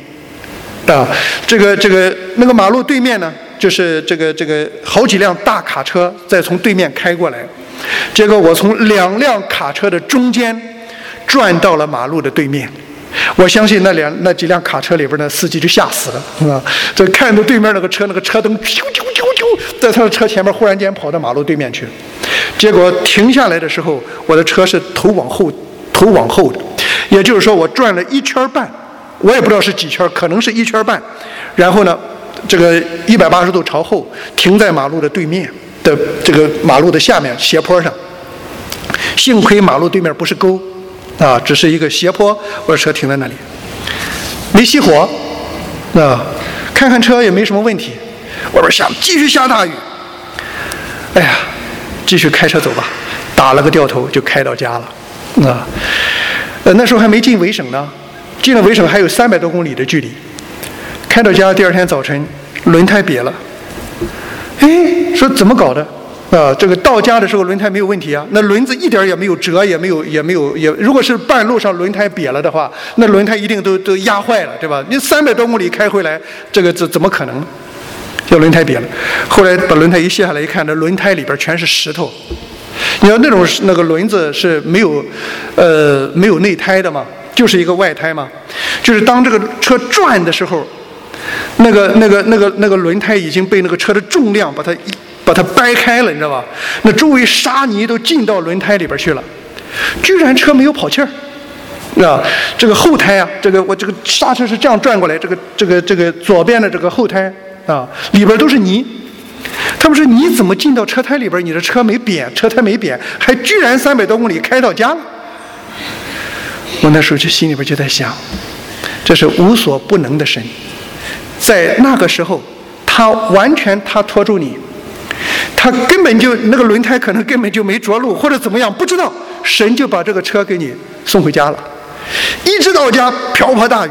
那个马路对面呢，就是这个好几辆大卡车再从对面开过来，结果我从2辆卡车的中间转到了马路的对面。我相信那几辆卡车里边的司机就吓死了啊！这看到对面那个车灯啾啾啾啾，在他的车前面忽然间跑到马路对面去了。结果停下来的时候，我的车是头往后的，也就是说我转了1圈半，我也不知道是几圈，可能是1圈半。然后呢，这个180度朝后停在马路的对面的这个马路的下面斜坡上。幸亏马路对面不是沟。只是一个斜坡，我的车停在那里，没熄火，看看车也没什么问题。外边继续下大雨，哎呀，继续开车走吧，打了个掉头就开到家了，那时候还没进维省呢，进了维省还有300多公里的距离。开到家第二天早晨，轮胎瘪了，说怎么搞的？这个到家的时候轮胎没有问题啊，那轮子一点也没有折，也没有，如果是半路上轮胎瘪了的话，那轮胎一定都压坏了，对吧？你300多公里开回来，这个怎么可能？就轮胎瘪了。后来把轮胎一卸下来一看，那轮胎里边全是石头， 你要那个轮子是没有内胎的嘛，就是一个外胎嘛，就是当这个车转的时候，那个轮胎已经被那个车的重量把它掰开了，你知道吧？那周围沙泥都进到轮胎里边去了，居然车没有跑气儿。啊，这个后胎啊，我这个刹车是这样转过来，这个左边的这个后胎啊，里边都是泥。他们说你怎么进到车胎里边？你的车没扁，车胎没扁，还居然300多公里开到家了。我那时候就心里边就在想，这是无所不能的神，在那个时候，他完全拖住你，他根本就那个轮胎可能根本就没着陆或者怎么样，不知道，神就把这个车给你送回家了。一直到家瓢泼大雨，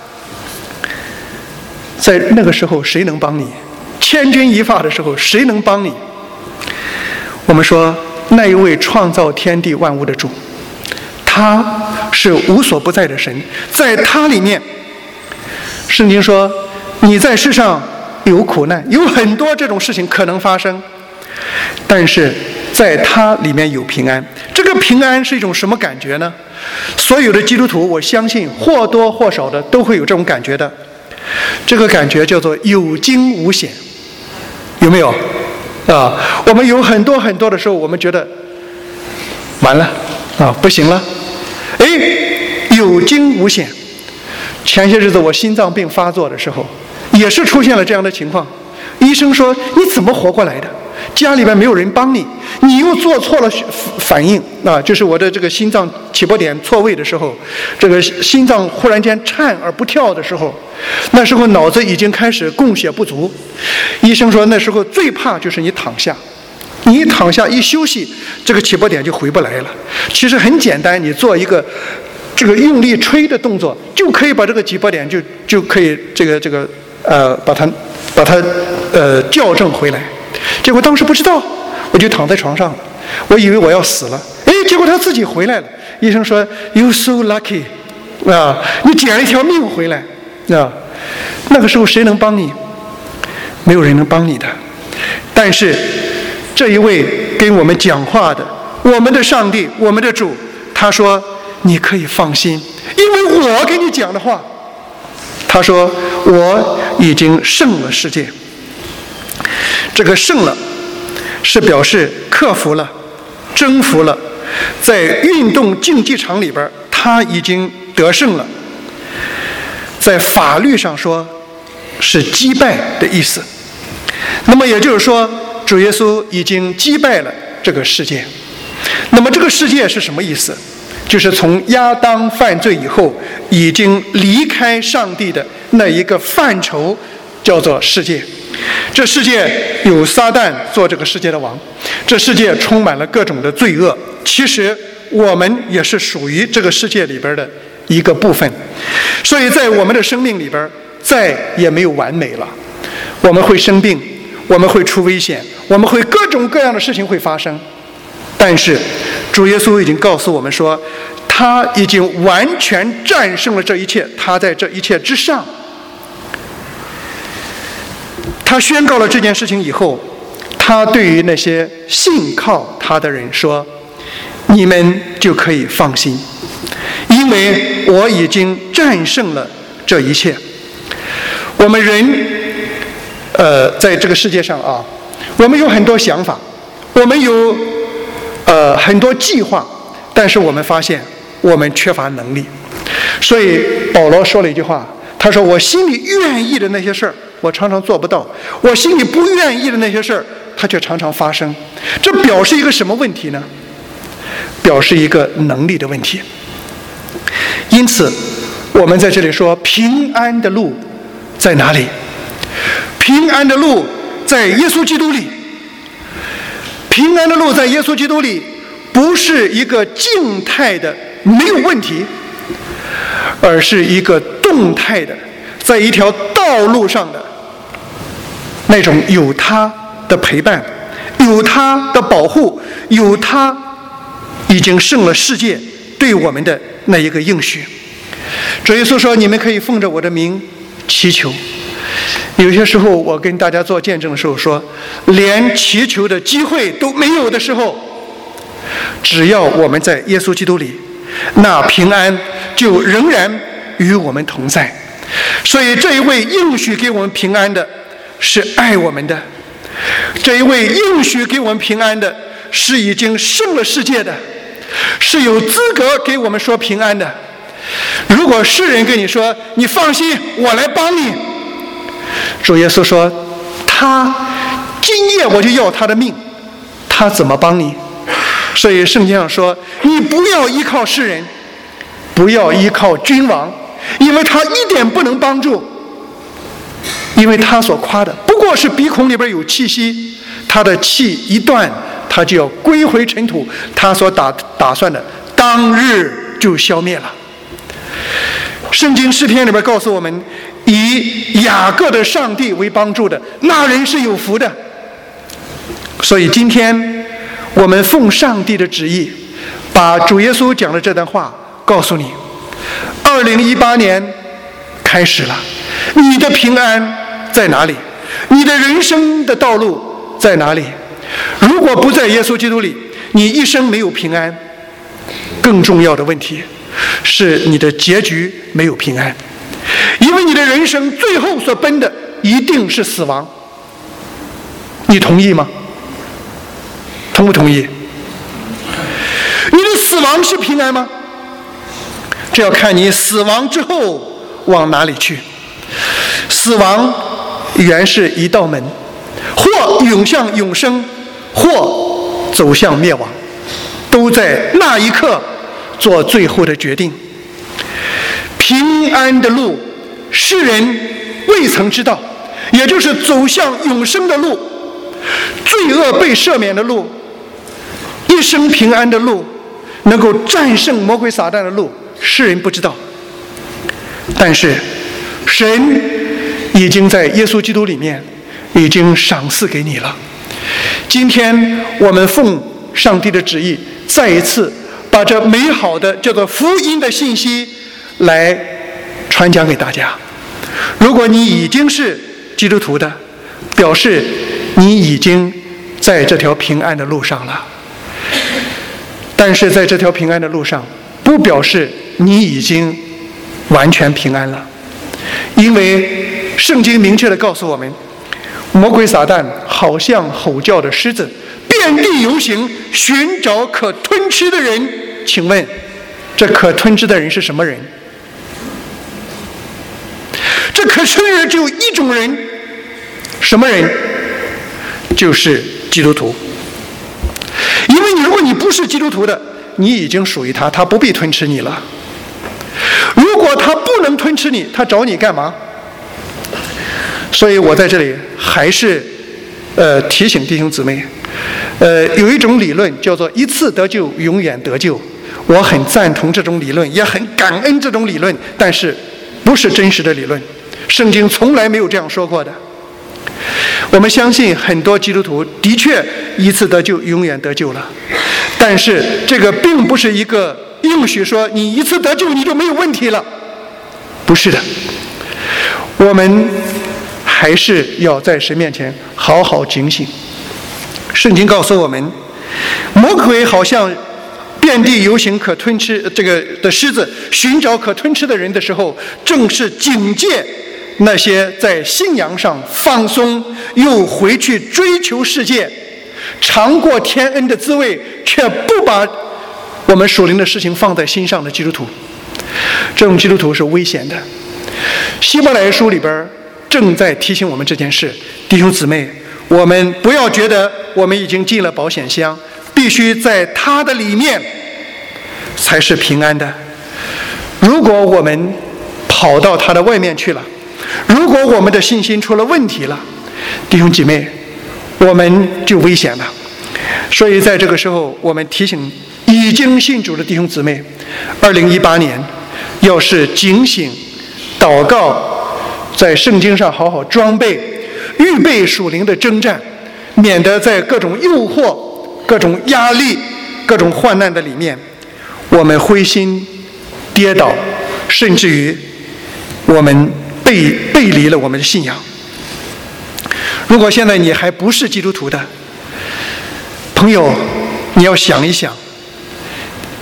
在那个时候谁能帮你？千钧一发的时候谁能帮你？我们说那一位创造天地万物的主，他是无所不在的神，在他里面，圣经说你在世上有苦难，有很多这种事情可能发生，但是在他里面有平安。这个平安是一种什么感觉呢？所有的基督徒我相信或多或少的都会有这种感觉的，这个感觉叫做有惊无险。有没有啊？我们有很多的时候我们觉得完了啊，不行了，有惊无险。前些日子我心脏病发作的时候也是出现了这样的情况，医生说你怎么活过来的？家里边没有人帮你，你又做错了反应啊！就是我的这个心脏起搏点错位的时候，这个心脏忽然间颤而不跳的时候，那时候脑子已经开始供血不足。医生说那时候最怕就是你躺下，你一躺下一休息，这个起搏点就回不来了。其实很简单，你做一个这个用力吹的动作，就可以把这个起搏点就可以把它校正回来。结果当时不知道，我就躺在床上了，我以为我要死了，结果他自己回来了。医生说 "You so lucky" 啊，你捡了一条命回来啊。那个时候谁能帮你？没有人能帮你的。但是这一位跟我们讲话的，我们的上帝，我们的主，他说你可以放心，因为我跟你讲的话，他说我已经胜了世界。这个胜了是表示克服了，征服了，在运动竞技场里边他已经得胜了。在法律上说是击败的意思，那么也就是说主耶稣已经击败了这个世界。那么这个世界是什么意思？就是从亚当犯罪以后已经离开上帝的那一个范畴，叫做世界。这世界有撒旦做这个世界的王，这世界充满了各种的罪恶，其实我们也是属于这个世界里边的一个部分。所以在我们的生命里边再也没有完美了，我们会生病，我们会出危险，我们会各种各样的事情会发生，但是主耶稣已经告诉我们说他已经完全战胜了这一切，他在这一切之上。他宣告了这件事情以后，他对于那些信靠他的人说，你们就可以放心，因为我已经战胜了这一切。我们人在这个世界上啊，我们有很多想法，我们有很多计划，但是我们发现我们缺乏能力。所以保罗说了一句话，他说我心里愿意的那些事儿我常常做不到，我心里不愿意的那些事儿它却常常发生。这表示一个什么问题呢？表示一个能力的问题。因此我们在这里说平安的路在哪里？平安的路在耶稣基督里。平安的路在耶稣基督里，不是一个静态的没有问题，而是一个动态的，在一条道路上的那种有他的陪伴，有他的保护，有他已经胜了世界对我们的那一个应许。主耶稣说你们可以奉着我的名祈求。有些时候我跟大家做见证的时候说，连祈求的机会都没有的时候， 只要我们在耶稣基督里，那平安就仍然与我们同在。所以这一位应许给我们平安的是爱我们的，这一位应许给我们平安的是已经胜了世界的，是有资格给我们说平安的。如果世人跟你说你放心，我来帮你，主耶稣说他今夜我就要他的命，他怎么帮你？所以圣经上说，你不要依靠世人，不要依靠君王，因为他一点不能帮助，因为他所夸的不过是鼻孔里边有气息，他的气一断，他就要归回尘土，他所打算的当日就消灭了。圣经诗篇里边告诉我们，以雅各的上帝为帮助的那人是有福的。所以今天我们奉上帝的旨意，把主耶稣讲的这段话告诉你，2018年开始了，你的平安在哪里？你的人生的道路在哪里？如果不在耶稣基督里，你一生没有平安。更重要的问题是你的结局没有平安，因为你的人生最后所奔的一定是死亡。你同意吗？同不同意？你的死亡是平安吗？这要看你死亡之后往哪里去。死亡原是一道门，或涌向永生，或走向灭亡，都在那一刻做最后的决定。平安的路，世人未曾知道，也就是走向永生的路，罪恶被赦免的路，一生平安的路，能够战胜魔鬼撒旦的路，世人不知道。但是神已经在耶稣基督里面已经赏赐给你了。今天我们奉上帝的旨意，再一次把这美好的叫做福音的信息来传讲给大家。如果你已经是基督徒的，表示你已经在这条平安的路上了。但是在这条平安的路上，不表示你已经完全平安了，因为圣经明确地告诉我们，魔鬼撒旦好像吼叫的狮子，遍地游行，寻找可吞吃的人。请问这可吞吃的人是什么人？这可吞吃的人只有一种人，什么人？就是基督徒。因为如果你不是基督徒的，你已经属于他，他不必吞吃你了。如果他不能吞吃你，他找你干嘛？所以我在这里还是提醒弟兄姊妹，有一种理论叫做一次得救永远得救，我很赞同这种理论，也很感恩这种理论，但是不是真实的理论，圣经从来没有这样说过的。我们相信很多基督徒的确一次得救永远得救了，但是这个并不是一个应许说你一次得救你就没有问题了，不是的。我们还是要在神面前好好警醒。圣经告诉我们，魔鬼好像遍地游行可吞吃这个的狮子，寻找可吞吃的人的时候，正是警戒那些在信仰上放松又回去追求世界，尝过天恩的滋味却不把我们属灵的事情放在心上的基督徒。这种基督徒是危险的。希伯来书里边正在提醒我们这件事。弟兄姊妹，我们不要觉得我们已经进了保险箱，必须在它的里面才是平安的。如果我们跑到它的外面去了，如果我们的信心出了问题了，弟兄姐妹，我们就危险了。所以在这个时候，我们提醒已经信主的弟兄姊妹，2018年要是警醒、祷告，在圣经上好好装备，预备属灵的征战，免得在各种诱惑、各种压力、各种患难的里面，我们灰心跌倒，甚至于我们背离了我们的信仰。如果现在你还不是基督徒的朋友，你要想一想，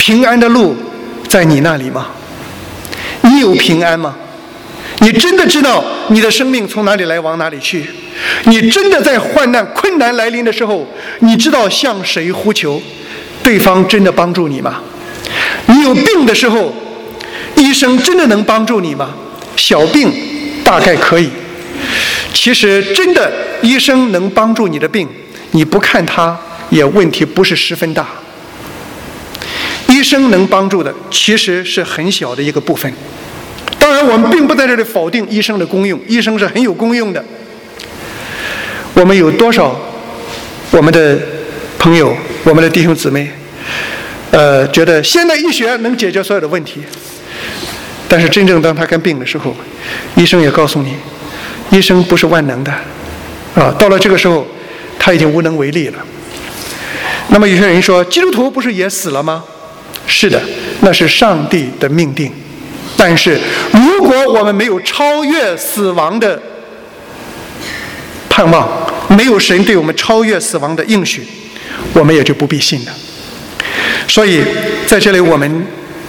平安的路在你那里吗？你有平安吗？你真的知道你的生命从哪里来往哪里去？你真的在患难困难来临的时候，你知道向谁呼求，对方真的帮助你吗？你有病的时候，医生真的能帮助你吗？小病大概可以，其实真的医生能帮助你的病，你不看他也问题不是十分大。医生能帮助的其实是很小的一个部分。当然我们并不在这里否定医生的功用，医生是很有功用的。我们有多少我们的朋友，我们的弟兄姊妹觉得现代医学能解决所有的问题，但是真正当他看病的时候，医生也告诉你，医生不是万能的到了这个时候他已经无能为力了。那么有些人说，基督徒不是也死了吗？是的，那是上帝的命定。但是如果我们没有超越死亡的盼望，没有神对我们超越死亡的应许，我们也就不必信了。所以在这里我们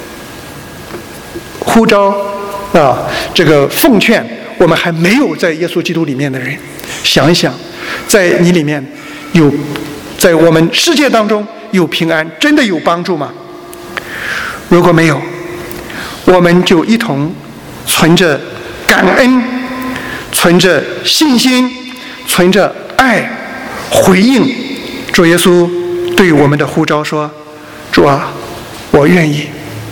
呼召这个奉劝我们还没有在耶稣基督里面的人，想一想，在你里面有，在我们世界当中有平安，真的有帮助吗？如果没有，我们就一同存着感恩，存着信心，存着爱，回应主耶稣对我们的呼召，说：主啊，我愿意。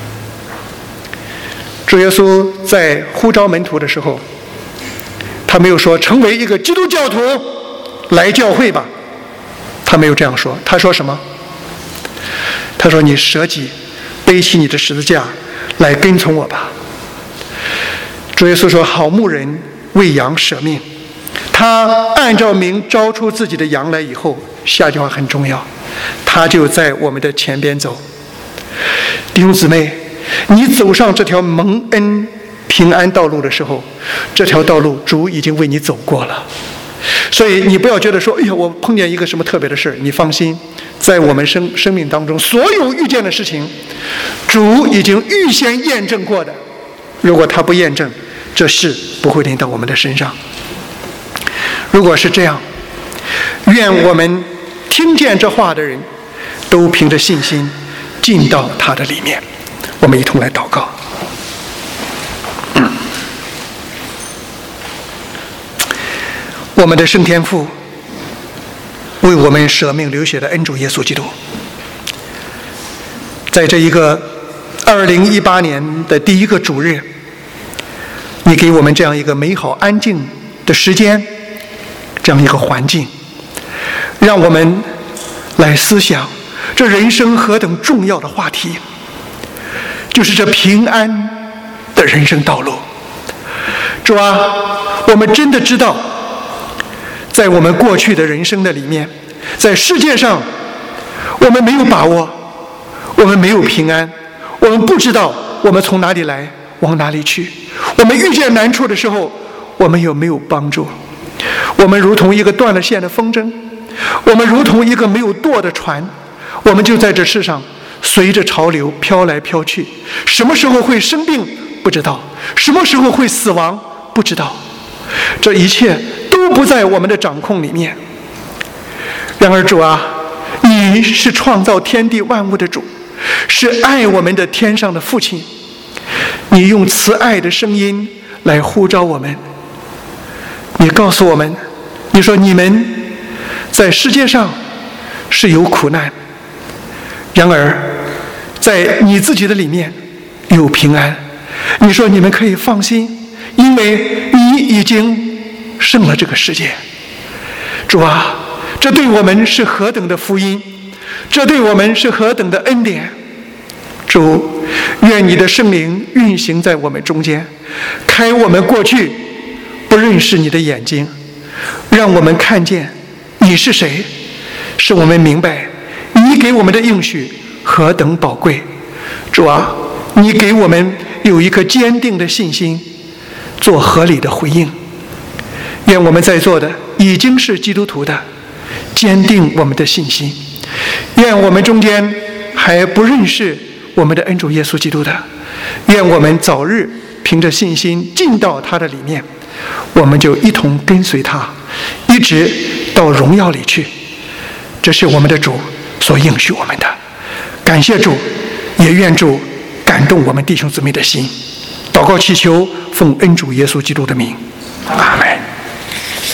主耶稣在呼召门徒的时候，他没有说成为一个基督教徒来教会吧，他没有这样说。他说什么？他说：你舍己，背起你的十字架来跟从我吧。主耶稣说：好牧人为羊舍命。他按照名招出自己的羊来以后，下句话很重要，他就在我们的前边走。弟兄姊妹，你走上这条蒙恩平安道路的时候，这条道路主已经为你走过了。所以你不要觉得说，哎呀，我碰见一个什么特别的事，你放心，在我们生命当中所有遇见的事情，主已经预先验证过的。如果他不验证，这事不会临到我们的身上。如果是这样，愿我们听见这话的人都凭着信心进到他的里面。我们一同来祷告。我们的圣天父，为我们舍命流血的恩主耶稣基督，在这一个2018年的第一个主日，你给我们这样一个美好安静的时间，这样一个环境，让我们来思想这人生何等重要的话题，就是这平安的人生道路。主啊，我们真的知道，在我们过去的人生的里面，在世界上我们没有把握，我们没有平安，我们不知道我们从哪里来往哪里去，我们遇见难处的时候我们有没有帮助，我们如同一个断了线的风筝，我们如同一个没有舵的船，我们就在这世上随着潮流飘来飘去，什么时候会生病不知道，什么时候会死亡不知道，这一切都不在我们的掌控里面。然而主啊，你是创造天地万物的主，是爱我们的天上的父亲，你用慈爱的声音来呼召我们。你告诉我们，你说你们在世界上是有苦难，然而在你自己的里面有平安。你说你们可以放心，因为你已经胜了这个世界。主啊，这对我们是何等的福音，这对我们是何等的恩典。主，愿你的圣灵运行在我们中间，开我们过去不认识你的眼睛，让我们看见你是谁，使我们明白你给我们的应许何等宝贵。主啊，你给我们有一颗坚定的信心，做合理的回应。愿我们在座的已经是基督徒的，坚定我们的信心。愿我们中间还不认识我们的恩主耶稣基督的。愿我们早日凭着信心进到他的里面，我们就一同跟随他，一直到荣耀里去。这是我们的主所应许我们的。感谢主，也愿主感动我们弟兄姊妹的心。祷告祈求，奉恩主耶稣基督的名，阿们。